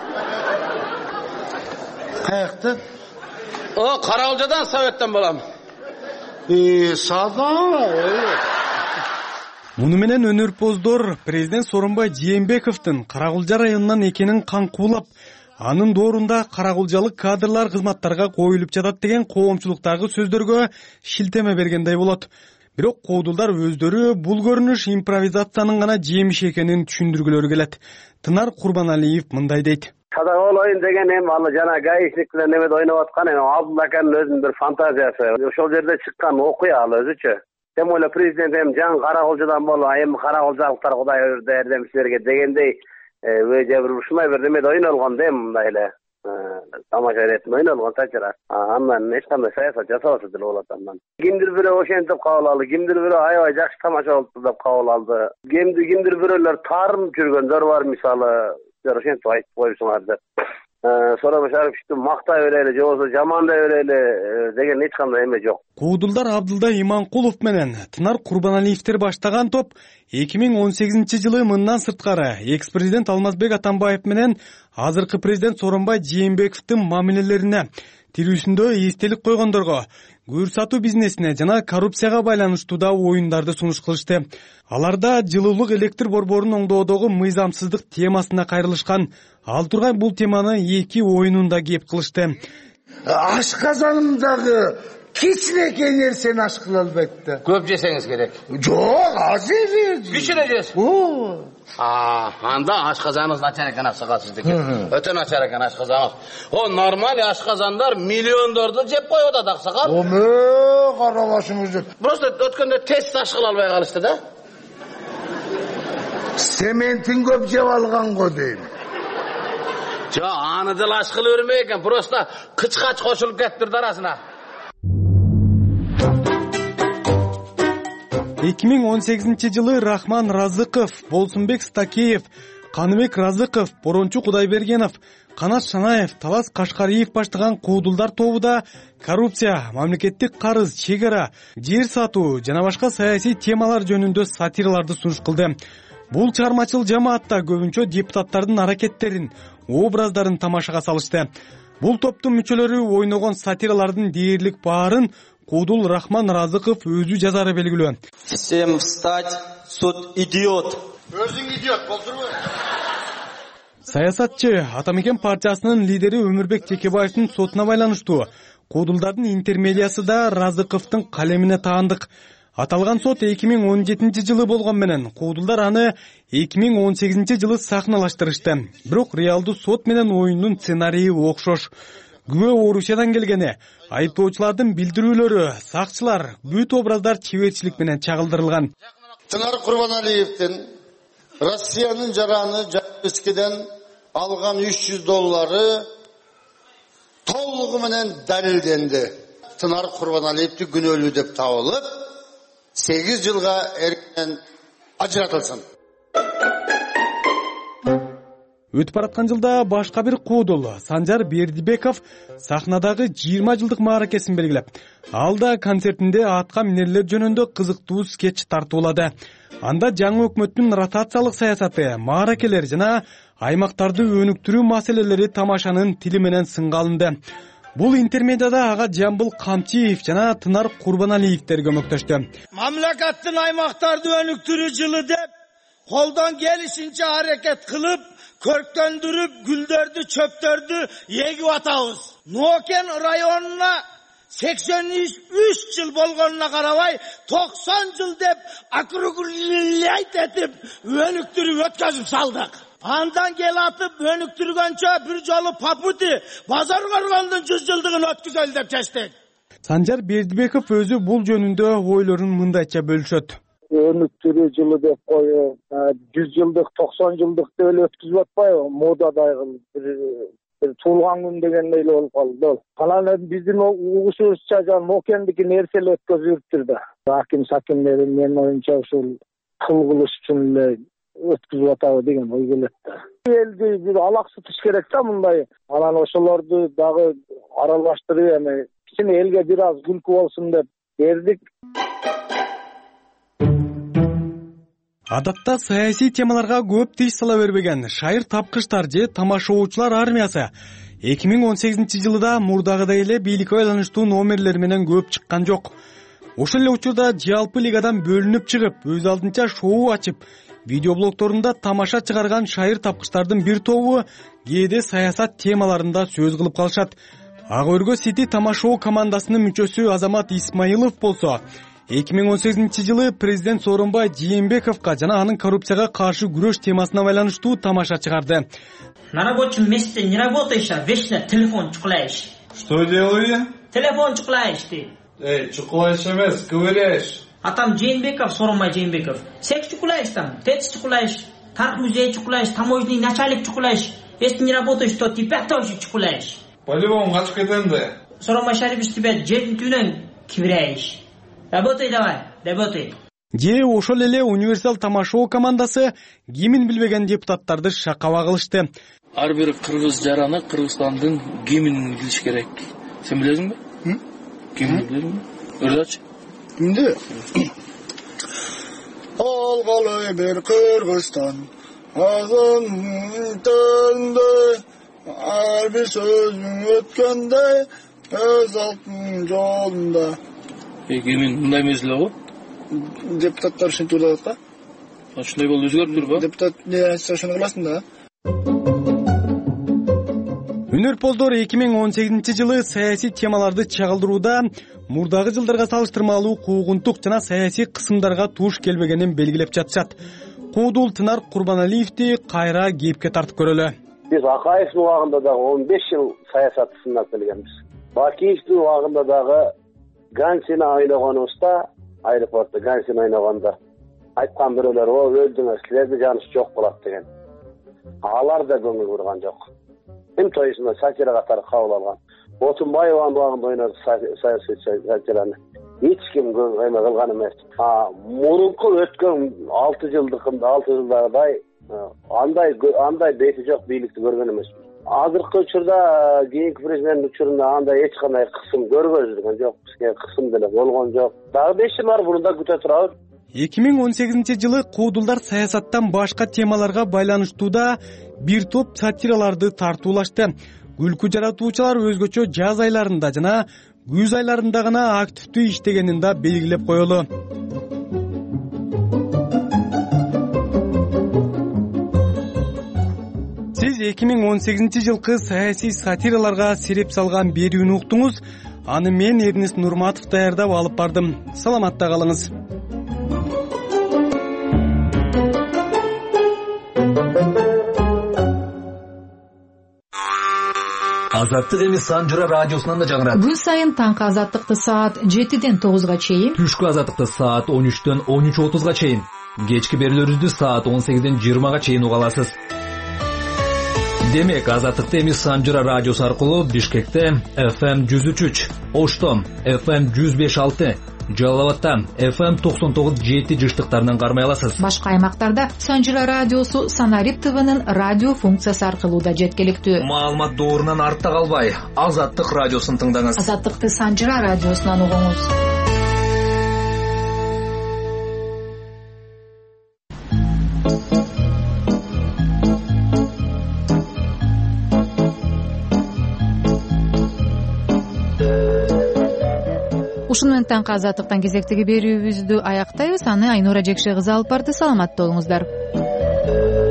Speaker 13: Каяктан? О, Каракулжадан, Советтен болам. Э, сада.
Speaker 8: Муну менен өнөрпоздор президент Сооронбай Жээнбековдун Каракулжа районунан экенин каңкуулап, анын доорунда каракулжалык кадрлар кызматтарга коюлуп жатат деген коомчулуктагы сөздөргө шилтеме бергендей болот. Бирок коодулдар өздөрү бул көрүнүш импровизациянын гана жемиши экенин түшүндүргүлөрү келет. Тынар Курбаналиев мындай дейт.
Speaker 13: Садага болоюн деген эми ал жана гаишник менен немеде ойноп аткан эми Абдулла аканын өзүнүн бир фантазиясы. Ошол жерде чыккан окуя ал өзүчө. Тем более президент эми жаңы Каракулжадан болуп, эми каракулжалыктар Кудай өрдү эрдем силерге дегендей өжө бир ушундай бир немеде ойнолгон да эми мындай эле тамаша иретин ойнолгон тачыра. Андан эч кандай саясат жасабаса деле болот андан. Кимдир бирөө ошентип кабыл алды, кимдир бирөө аябай жакшы тамаша болуптур деп кабыл алды. Кимдир кимдир бирөөлөр таарынып жүргөндөр бар, мисалы, силер ошентип айтып коюпсуңар деп. Сооронбай Шариповичти мактай берели же болбосо жамандай берели деген эч кандай эме жок.
Speaker 8: Куудулдар Абдылда Иманкулов менен Тынар Курбаналиевдер баштаган топ эки миң он сегизинчи жылы мындан сырткары экс-президент Алмазбек Атамбаев менен азыркы президент Сооронбай Жээнбековдун мамилелерине, тирүүсүндө эстелик койгондорго, көр сатуу бизнесине жана коррупцияга байланыштуу да оюндарды сунуш кылышты. Аларда жылуулук электр борборунун оңдоодогу мыйзамсыздык темасына кайрылышкан. Ал тургай бул теманы эки оюнунда кеп кылышты.
Speaker 13: Ашказанымдагы кичинекей нерсени аш кыла албайт да. Көп жесеңиз керек. Жок, аз жейбиз. Кичине жейсиз. О. А, анда ашказаныңыз начар экен акчага сиздики. Өтө начар экен ашказаныңыз. О, нормаль ашказандар миллиондорду жеп коюп атат аксакал. Оме, карабашыңыз. Просто өткөндө тест аш кыла албай калышты да. Сементин көп жеп алган го дейм. Жо, аны деле аш кыла бермей экен, просто кычкач кошулуп кетиптир арасына.
Speaker 8: эки миң он сегизинчи жылы Рахман Разыков, Болсунбек Стакеев, Каныбек Разыков, Борончу Кудайбергенов, Канат Шанаев, Талас Кашкариев баштаган куудулдар тобу да коррупция, мамлекеттик карыз, чегара, жер сатуу жана башка саясий темалар жөнүндө сатираларды сунуш кылды. Бул чыгармачыл жамаатта көбүнчө депутаттардын аракеттерин, образдарын тамашага салышты. Бул топтун мүчөлөрү ойногон сатиралардын дээрлик баарын Куудул Рахман Разыков өзү жазары белгилүү.
Speaker 14: Всем встать, суд идиот.
Speaker 13: Өзүң идиот болдурбу?
Speaker 8: Саясатчы Атамекен партиясынын лидери Өмүрбек Текебаевдин сотуна байланыштуу куудулдардын интермедиясы да Разыковдун калемине таандык. Аталган сот эки миң он жетинчи жылы болгон менен куудулдар аны эки миң он сегизинчи жылы сахналаштырышты. Бирок реалдуу сот менен оюндун сценарийи окшош. Күбө Орусиядан келгени, айыптоочулардын билдирүүлөрү, сакчылар, бүт образдар чеберчилик менен чагылдырылган.
Speaker 13: Тынар Курбаналиевдин Россиянын жараны Жапискеден алган үч жүз доллары толугу менен далилденди. Тынар Курбаналиевди күнөөлүү деп табылып, сегиз жылга эркинен ажыратылсын.
Speaker 8: Өтүп бараткан жылда башка бир куудул Санжар Бердибеков сахнадагы жыйырма жылдык мааракесин белгилеп, ал да концертинде атка минерлер жөнүндө кызыктуу скетч тартуулады. Анда жаңы өкмөттүн ротациялык саясаты, мааракелер жана аймактарды өнүктүрүү маселелери тамашанын тили менен сынга алынды. Бул интермедиада ага Жамбыл Камчиев жана Тынар Курбаналиевдер көмөктөштү.
Speaker 4: Мамлекеттин аймактарды өнүктүрүү жылы деп колдон келишинче аракет кылып, көрктөндүрүп, гүлдөрдү, чөптөрдү эгип атабыз. Нокен районуна сексен үч жыл болгонуна карабай, токсон жыл деп округлять этип, өнүктүрүп өткөзүп салдык. Андан кел атып өнүктүргөнчө бир жолу Папути базар коргондун жүз жылдыгын өткүзөлү деп чечтик.
Speaker 8: Санжар Бердибеков өзү бул жөнүндө ойлорун мындайча бөлүшөт.
Speaker 6: Өнүктүрүү жылы деп коюп, жүз жылдык, токсон жылдык деп эле өткүзүп атпайбы? Модадагы бир туулган күн дегендей эле болуп калды. Анан биздин угушубузча жана Нокендики нерсе эле өткөзүп жүрүптүр да. Аким сакимдери менин оюмча ушул кыл кылыш үчүн эле өткүзүп атабы деген ой келет да. Элди бир алаксытыш керек да мындай. Анан ошолорду дагы аралаштырып, эми кичине элге бир аз күлкү болсун деп бердик.
Speaker 8: Адатта саясий темаларга көп тиш сала бербеген шайыр тапкычтар же тамашоочулар армиясы эки миң он сегизинчи жылда мурдагыдай эле бийликке байланыштуу номерлер менен көп чыккан жок. Ошол эле учурда жалпы лигадан бөлүнүп чыгып, өз алдынча шоу ачып, видеоблогторунда тамаша чыгарган шайыр тапкычтардын бир тобу кээде саясат темаларында сөз кылып калышат. Ак өргө Сити тамашоо командасынын мүчөсү Азамат Исмаилов болсо эки миң он сегизинчи жылы президент Сооронбай Жээнбековго жана анын коррупцияга каршы күрөш темасына байланыштуу тамаша чыгарды.
Speaker 15: На рабочем месте не работаешь, а вечно телефон чукляешь.
Speaker 16: Что делаю я?
Speaker 15: Телефон чукляешь ты.
Speaker 16: Эй, чукляешь эмес, ковыряешь.
Speaker 15: А там Жээнбеков, Сооронбай Жээнбеков. Секс чукляешь там, ТЭЦ чукляешь, Тарк музей чукляешь, таможенный начальник чукляешь. Если не работаешь, то тебя тоже чукляешь.
Speaker 16: По-любому качып кетем да.
Speaker 15: Сооронбай Шарипович, тебя жердин түбүнөн кибиряешь. Работай давай, работай.
Speaker 8: Же ошол эле универсал тамашоо командасы гимн билбеген депутаттарды шакаба кылышты.
Speaker 17: Ар бир кыргыз жараны Кыргызстандын гимнин билиш керек. Сен билесиңби? Гимн билесиңби? Өрдачы.
Speaker 18: Кимди? Алгалы бир Кыргызстан, азын төндөй, ар бир сөзүң өткөндөй, өз алтын жолунда.
Speaker 17: Гимн мындай эмес эле го?
Speaker 18: Депутаттар ушинтип ойлоп атат
Speaker 17: да. Ушундай болуп өзгөрүп турбу?
Speaker 18: Депутат не айтса ошону кыласың да.
Speaker 8: Өнөрпоздор эки миң он сегизинчи жылы саясий темаларды чагылдырууда мурдагы жылдарга салыштырмалуу куугунтук жана саясий кысымдарга туш келбегенин белгилеп жатышат. Куудул Тынар Курбаналиевди кайра кепке тартып көрөлү.
Speaker 13: Биз Акаевдин убагында дагы он беш жыл саясатты сынап келгенбиз. Бакиевдин убагында дагы Гансина ойногонубузда, аэропортто Гансина ойногондо айткан бирөөлөр, о өлдүңөр, силерди жаныс жок болот деген. Алар да көңүл бурган жок. Эми тоюсунда сатира катары кабыл алган. Отунбаеванын убагында ойноду саясий сатираны. Эч ким эме кылган эмес. А мурунку өткөн алты жылдыкында, алты жылдагыдай андай андай бети жок бийликти көргөн эмес. Азыркы учурда кийинки президенттин учурунда андай эч кандай кысым көргөзүлгөн жок, бизге кысым деле болгон жок. Дагы беш жыл мурда күтө турабыз.
Speaker 8: эки миң он сегизинчи жылы куудулдар саясаттан башка темаларга байланыштууда бир топ сатираларды тартуулашты. Күлкү жаратуучулар өзгөчө жаз айларында жана күз айларында гана активдүү иштегенин да белгилеп коелу. Сиз эки миң он сегизинчи жылкы саясий сатираларга сереп салган берүүнү уктуңуз. Аны мен Эрнест Нурматов даярдап алып бардым. Саламатта калыңыз.
Speaker 3: Азаттык эми Санжыра радиосунан да жаңырат.
Speaker 1: Күн сайын таңкы азаттыкты саат жетиден тогузга чейин,
Speaker 3: түшкү азаттыкты саат он үчтөн он үч отузга чейин, кечки берүүлөрүбүздү саат он сегизден жыйырмага чейин уга аласыз. Демек, азаттыкты эми Санжыра радиосу аркылуу Бишкекте эф эм жүз үч үч, Ошто эф эм жүз беш алты, Жалал абадта эф эм токсон тогуз жети жыштыктарынан кармай аласыз.
Speaker 1: Башка аймактарда Санжыра радиосу Санарип ТВнын радио функциясы аркылуу да жеткиликтүү.
Speaker 3: Маалымат доорунан артта калбай, Азаттык радиосун тыңдаңыз.
Speaker 1: Азаттыкты Санжыра радиосунан угуңуз. таңкы азаттыктан кезектеги берүүбүздү аяктайбыз. Аны Айнура Жекше кызы алып барды. Саламатта болуңуздар.